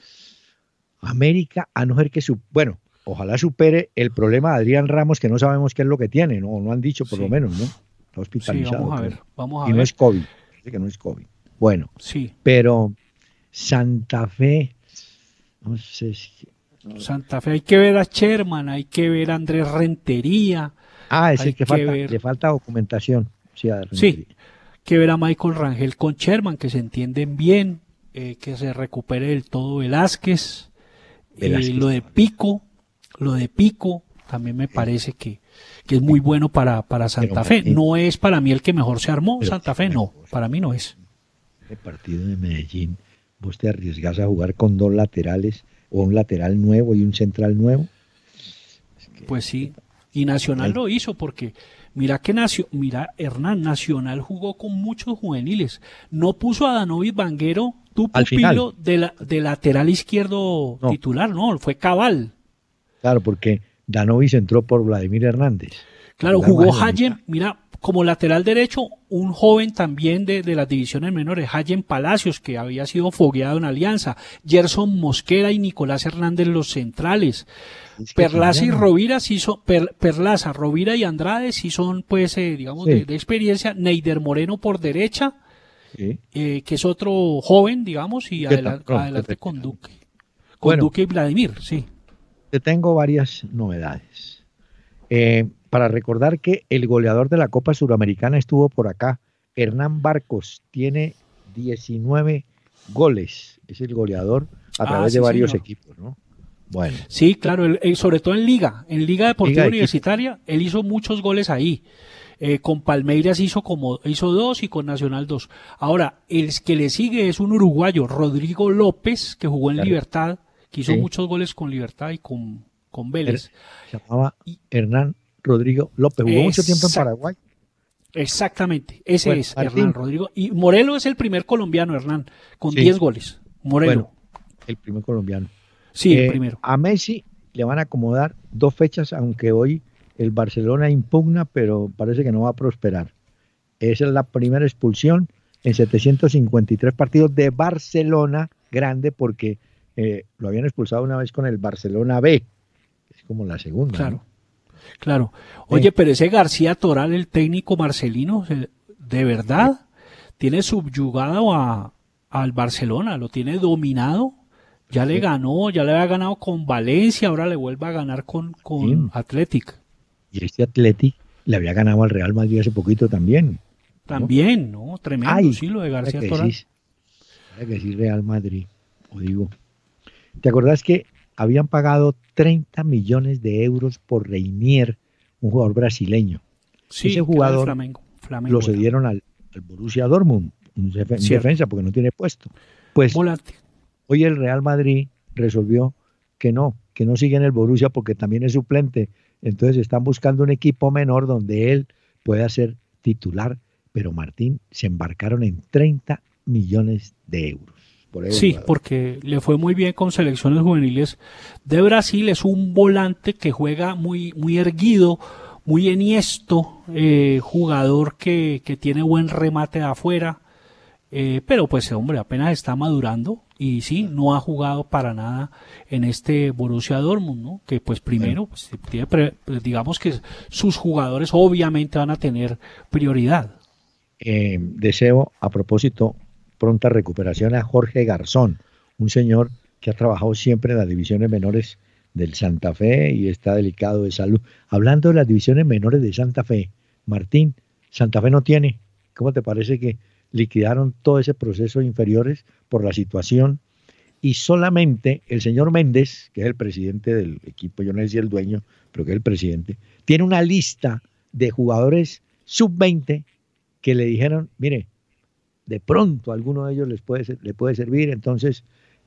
América, a no ser que, su, bueno, ojalá supere el problema de Adrián Ramos, que no sabemos qué es lo que tiene, no, no han dicho por Sí. lo menos, ¿no? Está sí, hospitalizado. vamos a creo. ver, vamos a Y no ver. es COVID, dice que no es COVID. Bueno, Sí, pero Santa Fe, no sé si... Santa Fe, hay que ver a Sherman, hay que ver a Andrés Rentería, Ah, es Hay el que que falta, ver. le falta documentación. Sí, a Sí. Rentería. hay que ver a Michael Rangel con Sherman, que se entienden bien, eh, que se recupere del todo Velázquez. Eh, Velázquez. lo de Pico, lo de Pico también me parece que, que es muy bueno para, para Santa Pero, Fe. Martín, No es para mí el que mejor se armó, pero Santa sí, Fe no, mejor. para mí no es. El partido de Medellín, vos te arriesgas a jugar con dos laterales o un lateral nuevo y un central nuevo. Pues sí, y Nacional lo hizo porque mira que Nacio, mira Hernán, Nacional jugó con muchos juveniles. No puso a Danovis Vanguero, tu Al final. pupilo de, la, de lateral izquierdo No. titular, no, fue Cabal. Claro, porque Danovis entró por Vladimir Hernández. Claro, Jugar jugó más en la Hayem, mitad. mira, como lateral derecho, un joven también de, de las divisiones menores, Hayem Palacios, que había sido fogueado en Alianza, Gerson Mosquera y Nicolás Hernández los centrales. Es que Perlaza y Quintana, Rovira sí son, Per- Perlaza, Rovira y Andrade sí son, pues, eh, digamos, Sí. de, de experiencia. Neider Moreno por derecha, sí. eh, que es otro joven, digamos, y ¿Qué adela- tal? No, adelante qué con tal. Duque. Con Bueno. Duque y Vladimir, sí. Te tengo varias novedades. Eh, para recordar que el goleador de la Copa Suramericana estuvo por acá. Hernán Barcos tiene diecinueve goles. Es el goleador a Ah, través sí, de varios señor. equipos, ¿no? Bueno. Sí, claro, él, él, sobre todo en Liga, en Liga Deportiva Liga Universitaria, equipo. Él hizo muchos goles ahí. Eh, con Palmeiras hizo como hizo dos y con Nacional dos. Ahora, el que le sigue es un uruguayo, Rodrigo López, que jugó en claro. Libertad, que hizo sí. muchos goles con Libertad y con, con Vélez. Se llamaba Hernán Rodrigo López, jugó Exact- mucho tiempo en Paraguay. Exactamente, ese bueno, es Martín. Hernán Rodrigo. Y Morelo es el primer colombiano, Hernán, con diez sí. goles. Morelo. Bueno, el primer colombiano. Sí, eh, el primero. A Messi le van a acomodar dos fechas, aunque hoy el Barcelona impugna, pero parece que no va a prosperar. Esa es la primera expulsión en setecientos cincuenta y tres partidos de Barcelona, grande, porque eh, lo habían expulsado una vez con el Barcelona B. Es como la segunda. Claro, ¿no? claro. Oye, sí. Pero ese García Toral, el técnico marcelino, de verdad, sí. tiene subyugado a, al Barcelona, lo tiene dominado. Ya sí. le ganó, ya le había ganado con Valencia, ahora le vuelve a ganar con, con sí. Athletic. Y este Athletic le había ganado al Real Madrid hace poquito también. ¿no? También, ¿no? Tremendo, Ay, sí, lo de García Toral. Sí, que sí, Real Madrid, o digo. ¿Te acordás que habían pagado treinta millones de euros por Reinier, un jugador brasileño? Sí, ese jugador Flamengo, Flamengo lo cedieron al, al Borussia Dortmund, en defensa, porque no tiene puesto. Pues Volante. Hoy el Real Madrid resolvió que no, que no sigue en el Borussia porque también es suplente. Entonces están buscando un equipo menor donde él pueda ser titular. Pero Martín, se embarcaron en treinta millones de euros. Por sí, jugador. Porque le fue muy bien con selecciones juveniles de Brasil. Es un volante que juega muy, muy erguido, muy enhiesto, eh, jugador que, que tiene buen remate de afuera. Eh, pero pues hombre, apenas está madurando y sí, no ha jugado para nada en este Borussia Dortmund, ¿no? Que pues primero, pues, tiene pre, pues, digamos que sus jugadores obviamente van a tener prioridad. Eh, deseo, a propósito, pronta recuperación a Jorge Garzón, un señor que ha trabajado siempre en las divisiones menores del Santa Fe y está delicado de salud. Hablando de las divisiones menores de Santa Fe, Martín, Santa Fe no tiene. ¿Cómo te parece que liquidaron todo ese proceso de inferiores por la situación? Y solamente el señor Méndez, que es el presidente del equipo, yo no sé si el dueño, pero que es el presidente, tiene una lista de jugadores sub veinte que le dijeron, mire, de pronto a alguno de ellos les puede, le puede servir. Entonces,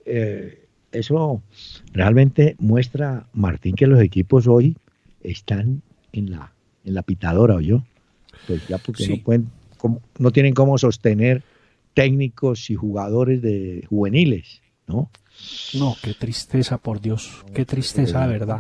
eh, eso realmente muestra, Martín, que los equipos hoy están en la, en la pitadora, ¿o yo? Pues ya porque sí. no pueden, como, no tienen cómo sostener técnicos y jugadores de juveniles, ¿no? No, qué tristeza, por Dios, qué tristeza, la verdad.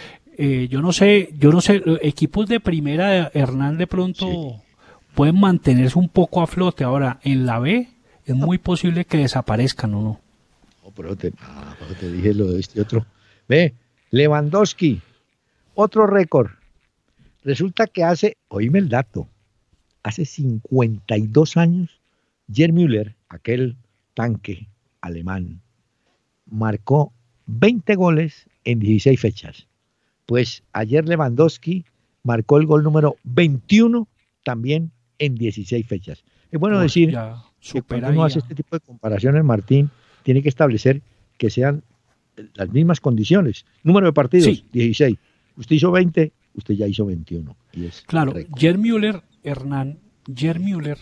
Eh, yo no sé, yo no sé, equipos de primera, Hernán, de pronto sí. pueden mantenerse un poco a flote. Ahora, en la B es muy posible que desaparezcan, ¿o no? No, pero te, ah, pero te dije lo de este otro. Ve, Lewandowski, otro récord. Resulta que hace, oíme el dato, hace cincuenta y dos años, Gerd Müller, aquel tanque alemán, marcó veinte goles en dieciséis fechas. Pues ayer Lewandowski marcó el gol número veintiuno también en dieciséis fechas. Es bueno Uy, decir que cuando uno hace este tipo de comparaciones, Martín, tiene que establecer que sean las mismas condiciones. Número de partidos, sí. dieciséis. Usted hizo veinte, usted ya hizo veintiuno. Y es claro, Gerd Müller, Hernán, Gerd Müller,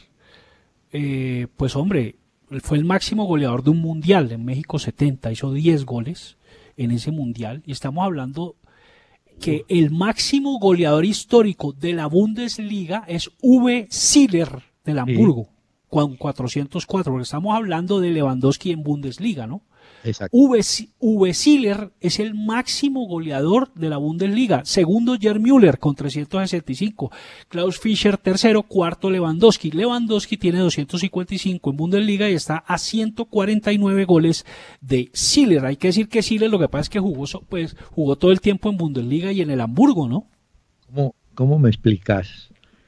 eh, pues hombre, fue el máximo goleador de un mundial en México setenta, hizo diez goles en ese mundial, y estamos hablando que el máximo goleador histórico de la Bundesliga es Uwe Seeler del Hamburgo, sí. con cuatrocientos cuatro, porque estamos hablando de Lewandowski en Bundesliga, ¿no? Exacto. Uwe, Uwe Seeler es el máximo goleador de la Bundesliga, segundo Gerd Müller con trescientos sesenta y cinco, Klaus Fischer tercero, cuarto Lewandowski. Lewandowski tiene doscientos cincuenta y cinco en Bundesliga y está a ciento cuarenta y nueve goles de Seeler. Hay que decir que Seeler lo que pasa es que jugó, pues, jugó todo el tiempo en Bundesliga y en el Hamburgo, ¿no? ¿Cómo, cómo me explicas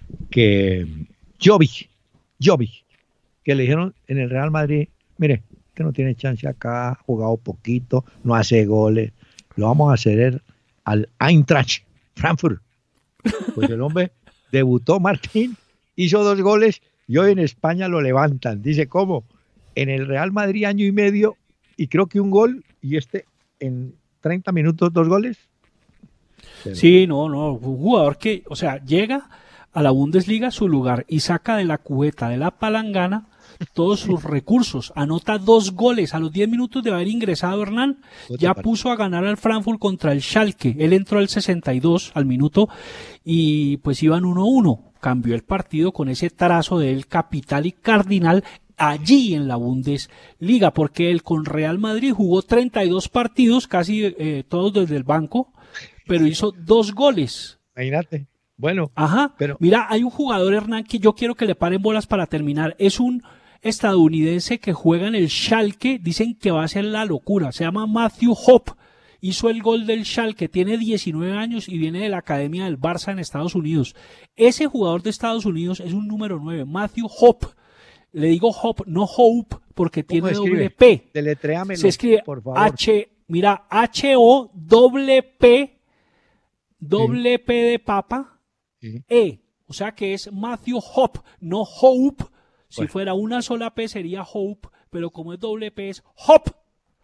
que Jovic, Jovic, que le dijeron en el Real Madrid, mire, que no tiene chance acá, ha jugado poquito, no hace goles, lo vamos a ceder al Eintracht Frankfurt? Pues el hombre debutó, Martín, hizo dos goles y hoy en España lo levantan. Dice, ¿cómo? En el Real Madrid año y medio y creo que un gol, y este en treinta minutos, dos goles. Pero... Sí, no, no, un jugador que, o sea, llega a la Bundesliga a su lugar y saca de la cubeta de la palangana todos sus recursos, anota dos goles a los diez minutos de haber ingresado Hernán, ya puso a ganar al Frankfurt contra el Schalke, él entró al sesenta y dos al minuto y pues iban uno uno, cambió el partido con ese trazo del capital y cardinal allí en la Bundesliga, porque él con Real Madrid jugó treinta y dos partidos, casi eh, todos desde el banco, pero hizo dos goles. Imagínate. Bueno, ajá, pero mira, hay un jugador, Hernán, que yo quiero que le paren bolas para terminar, es un estadounidense que juega en el Schalke, dicen que va a ser la locura, se llama Matthew Hoppe, hizo el gol del Schalke, tiene diecinueve años y viene de la academia del Barça en Estados Unidos. Ese jugador de Estados Unidos es un número nueve, Matthew Hoppe, le digo Hoppe, no Hope, porque tiene doble P. Deletréamelo, se escribe por favor. H, mira, H O doble P, doble P de papa, sí. E, o sea que es Matthew Hoppe, no Hope. Si bueno. fuera una sola P sería Hope, pero como es doble P es Hop.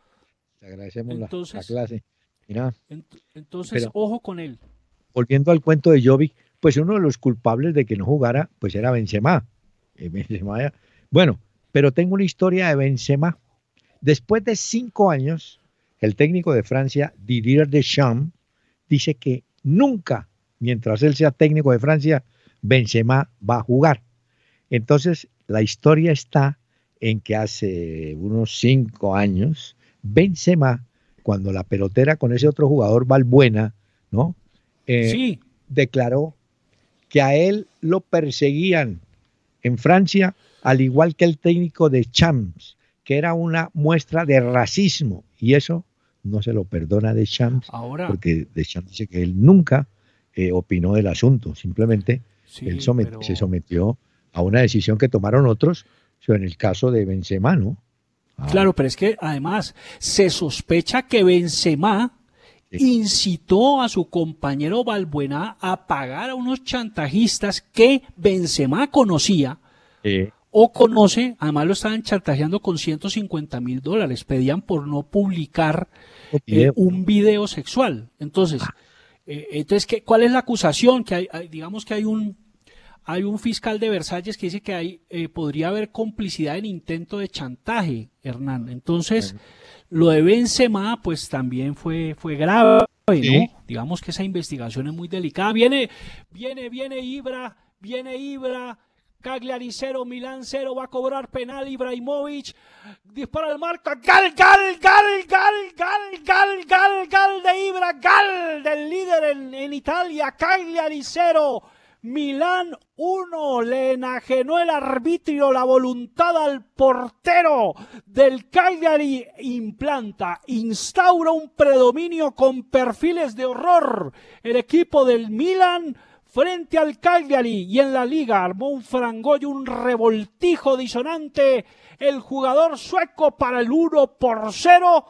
Te agradecemos entonces, la, la clase. Mira, ent entonces, pero, ojo con él. Volviendo al cuento de Jovic, pues uno de los culpables de que no jugara, pues era Benzema. Eh, Benzema bueno, pero tengo una historia de Benzema. Después de cinco años, el técnico de Francia, Didier Deschamps, dice que nunca, mientras él sea técnico de Francia, Benzema va a jugar. Entonces, la historia está en que hace unos cinco años, Benzema, cuando la pelotera con ese otro jugador Valbuena, ¿no? Eh, sí. Declaró que a él lo perseguían en Francia, al igual que el técnico de Champs, que era una muestra de racismo, y eso no se lo perdona Deschamps, Ahora, porque Deschamps dice que él nunca eh, opinó del asunto, simplemente sí, él somet pero... se sometió a una decisión que tomaron otros, en el caso de Benzema, ¿no? Ah. Claro, pero es que además se sospecha que Benzema sí. incitó a su compañero Valbuena a pagar a unos chantajistas que Benzema conocía sí. o conoce, además lo estaban chantajeando con ciento cincuenta mil dólares, pedían por no publicar eh, un video sexual. Entonces, ah. eh, entonces ¿qué, ¿cuál es la acusación? Que hay, hay, digamos que hay un Hay un fiscal de Versalles que dice que hay, eh, podría haber complicidad en intento de chantaje, Hernán. Entonces, uh-huh. lo de Benzema, pues también fue, fue grave, sí. ¿no? Digamos que esa investigación es muy delicada. Viene, viene, viene Ibra, viene Ibra, Cagliari cero, Milán cero, va a cobrar penal Ibrahimovic, dispara al marca, gal, gal, gal, gal, gal, gal, gal, gal de Ibra, gal del líder en, en Italia, Cagliari cero. Milán uno, le enajenó el arbitrio la voluntad al portero del Cagliari, implanta, instaura un predominio con perfiles de horror el equipo del Milán frente al Cagliari, y en la liga armó un frangollo, un revoltijo disonante el jugador sueco para el uno por cero.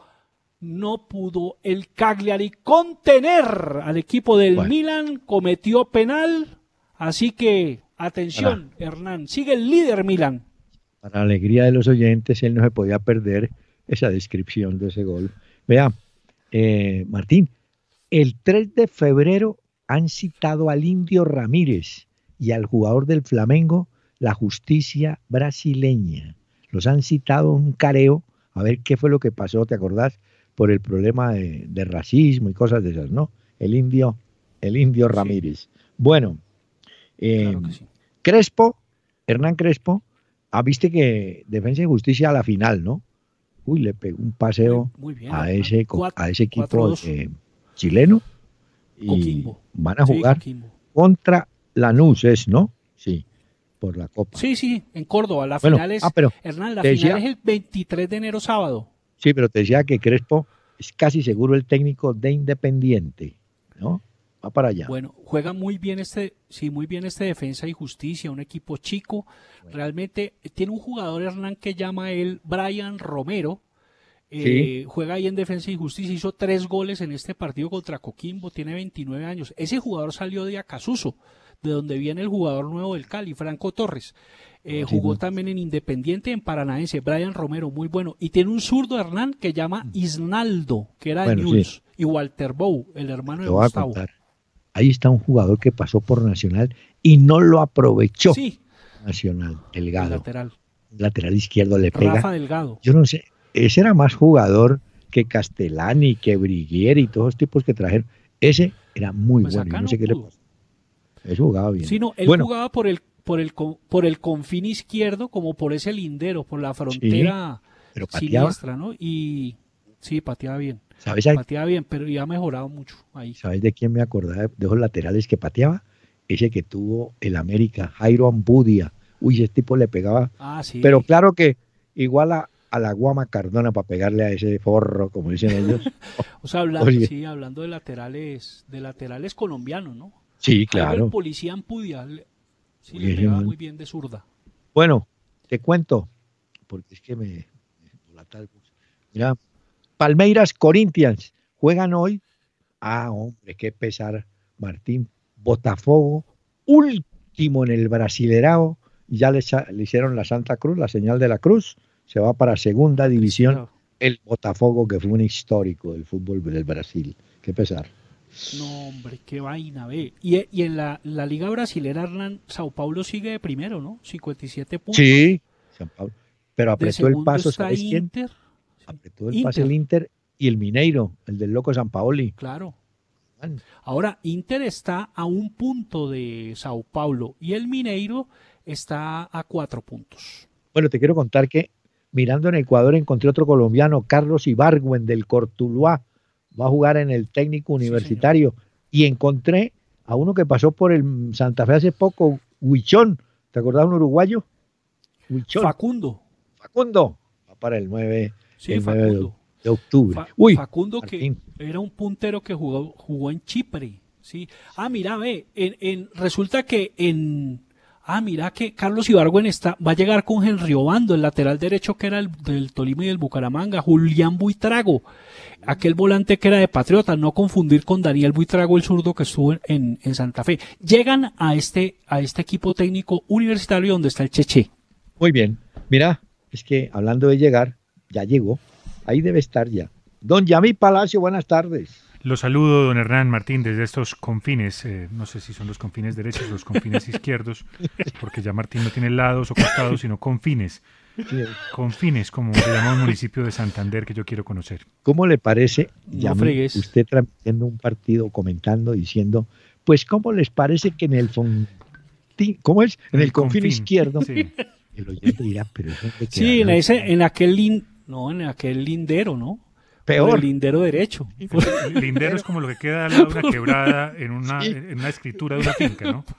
No pudo el Cagliari contener al equipo del bueno. Milán, cometió penal. Así que, atención, para, Hernán, sigue el líder Milán. Para alegría de los oyentes, él no se podía perder esa descripción de ese gol. Vea, eh, Martín, el tres de febrero han citado al Indio Ramírez y al jugador del Flamengo la justicia brasileña. Los han citado en un careo, a ver qué fue lo que pasó, ¿te acordás? Por el problema de, de racismo y cosas de esas, ¿no? El Indio, el Indio Ramírez. Sí. Bueno. Eh, claro que sí. Crespo, Hernán Crespo, ah, viste que Defensa y Justicia a la final, ¿no? Uy, le pegó un paseo muy, muy bien, a, ese, cuatro, a ese equipo eh, chileno y Coquimbo. Van a jugar sí, contra Lanús, ¿es, no? Sí, por la Copa. Sí, sí, en Córdoba. La bueno, final es, ah, pero Hernán, la decía, final es el veintitrés de enero, sábado. Sí, pero te decía que Crespo es casi seguro el técnico de Independiente, ¿no? Va para allá. Bueno, juega muy bien este, sí, muy bien este Defensa y Justicia, un equipo chico. Bueno. Realmente tiene un jugador, Hernán, que llama él Brian Romero. Eh, sí. Juega ahí en Defensa y Justicia, hizo tres goles en este partido contra Coquimbo, tiene veintinueve años. Ese jugador salió de Acasuso, de donde viene el jugador nuevo del Cali, Franco Torres. Eh, sí, jugó sí. también en Independiente, en Paranaense, Brian Romero, muy bueno. Y tiene un zurdo, Hernán, que llama Isnaldo, que era de bueno, Newell's, sí. y Walter Bow, el hermano de Gustavo. Ahí está un jugador que pasó por Nacional y no lo aprovechó. Sí. Nacional, Delgado. El lateral. Lateral izquierdo le pega. Rafa Delgado. Yo no sé, ese era más jugador que Castellani, que Briguieri y todos los tipos que trajeron. Ese era muy pues bueno. Yo no sé no qué pudo. le pasó. Ese jugaba bien. Sí, no, él bueno, jugaba por el, por, el, por el confín izquierdo, como por ese lindero, por la frontera sí, pero siniestra, ¿no? Y sí, pateaba bien. ¿Sabes? Pateaba bien, pero ya ha mejorado mucho ahí. ¿Sabes de quién me acordaba de esos laterales que pateaba? Ese que tuvo el América, Jairo Ambudia. Uy, ese tipo le pegaba. Ah, sí. Pero claro que igual a, a la Guama Cardona para pegarle a ese forro, como dicen ellos. O sea, hablando, sí, hablando de laterales, de laterales colombianos, ¿no? Sí, claro. El policía Ampudia, sí, Uy, le pegaba man. muy bien de zurda. Bueno, te cuento, porque es que me... me Mira, Palmeiras Corinthians juegan hoy. Ah, hombre, qué pesar, Martín. Botafogo, último en el Brasilerao. Ya le, le hicieron la Santa Cruz, la señal de la cruz. Se va para segunda división. Claro. El Botafogo, que fue un histórico del fútbol del Brasil. Qué pesar. No, hombre, qué vaina, ve. Y, y en la, la Liga Brasilera, Hernán, Sao Paulo sigue de primero, ¿no? cincuenta y siete puntos. Sí, Sao Paulo. Pero apretó el paso, ¿sabes quién? Inter. Apretó el Inter. paso el Inter y el Mineiro, el del loco Sampaoli. Claro. Ahora, Inter está a un punto de Sao Paulo y el Mineiro está a cuatro puntos. Bueno, te quiero contar que mirando en Ecuador encontré otro colombiano, Carlos Ibargüen del Cortuluá. Va a jugar en el técnico universitario. Sí, y encontré a uno que pasó por el Santa Fe hace poco, Huichón. ¿Te acordás de un uruguayo? Huichón. Facundo. Facundo. Va para el nueve, sí, el nueve Facundo. de octubre. Fa Uy, Facundo Martín. que era un puntero que jugó, jugó en Chipre. ¿sí? Ah, mira, ve, en, en, resulta que en... Ah, mira que Carlos Ibargüen está, va a llegar con Henry Obando, el lateral derecho que era el del Tolima y del Bucaramanga, Julián Buitrago, aquel volante que era de Patriota, no confundir con Daniel Buitrago, el zurdo que estuvo en, en Santa Fe. Llegan a este, a este equipo técnico universitario donde está el Cheche. Muy bien, mira, es que hablando de llegar, ya llegó, ahí debe estar ya. Don Yamí Palacio, buenas tardes. Lo saludo, don Hernán Martín, desde estos confines, eh, no sé si son los confines derechos o los confines izquierdos, porque ya Martín no tiene lados o costados, sino confines. Sí. Confines, como se llama un municipio de Santander que yo quiero conocer. ¿Cómo le parece, no Yamí, fregues. usted transmitiendo un partido, comentando, diciendo, pues cómo les parece que en el fontín, ¿cómo es? En el, el confín, confín izquierdo, sí. El oyente dirá, pero eso es sí, en ese, en aquel lin, no, en aquel lindero, ¿no? Peor. El lindero derecho. El lindero es como lo que queda al lado de una quebrada en una, sí. en una escritura de una finca, ¿no?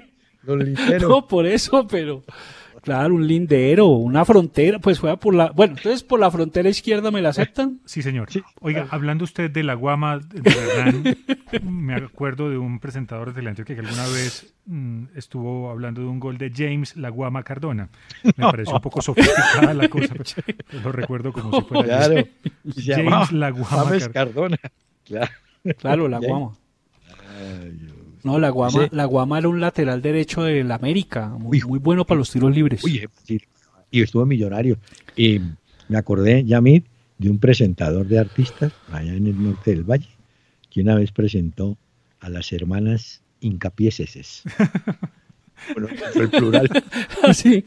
Los linderos. No, por eso, pero claro, un lindero, una frontera, pues fue por la, bueno, entonces por la frontera izquierda me la aceptan. Sí, señor. Sí. Oiga, hablando usted de la Guama de Hernán, me acuerdo de un presentador de la Antioquia que alguna vez mmm, estuvo hablando de un gol de James La Guama Cardona. Me pareció un poco sofisticada la cosa, pero lo recuerdo como si fuera claro. James La Guama Cardona. Cardona. Claro. Claro, La Guama. Ay, no, la Guama, sí. la Guama era un lateral derecho del América, muy, muy bueno para los tiros libres. Uy, sí, y estuvo millonario. Y me acordé, Yamid, de un presentador de artistas allá en el norte del Valle, que una vez presentó a las hermanas Incapieses. Bueno, fue el plural. Así,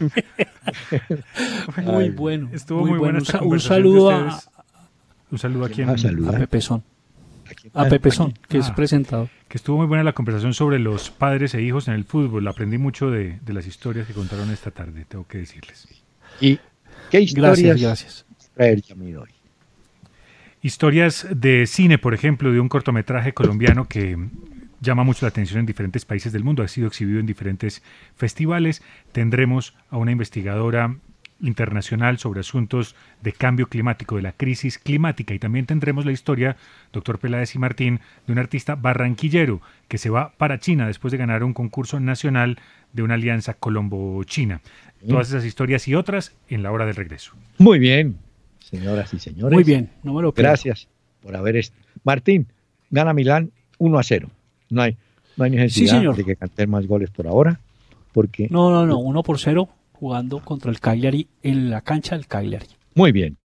muy Ay, bueno. Estuvo muy, muy bueno. buena Un, un saludo a, un saludo a quien a, a Pepezón. A Pepezón, que ah, es presentador. Que estuvo muy buena la conversación sobre los padres e hijos en el fútbol. Aprendí mucho de, de las historias que contaron esta tarde, tengo que decirles. ¿Y qué historias? Gracias, gracias. Traer, Yamid, hoy? Historias de cine, por ejemplo, de un cortometraje colombiano que llama mucho la atención en diferentes países del mundo, ha sido exhibido en diferentes festivales. Tendremos a una investigadora internacional sobre asuntos de cambio climático, de la crisis climática, y también tendremos la historia, doctor Peláez y Martín, de un artista barranquillero que se va para China después de ganar un concurso nacional de una alianza Colombo-China. Todas esas historias y otras en la hora del regreso. Muy bien. señoras y señores. Muy bien, no me lo pierdo. Gracias por haber estado. Martín, gana Milán uno a cero. No hay, no hay necesidad Sí, señor. de que canten más goles por ahora, porque... No, no, no, uno por cero jugando contra el Cagliari en la cancha del Cagliari. Muy bien.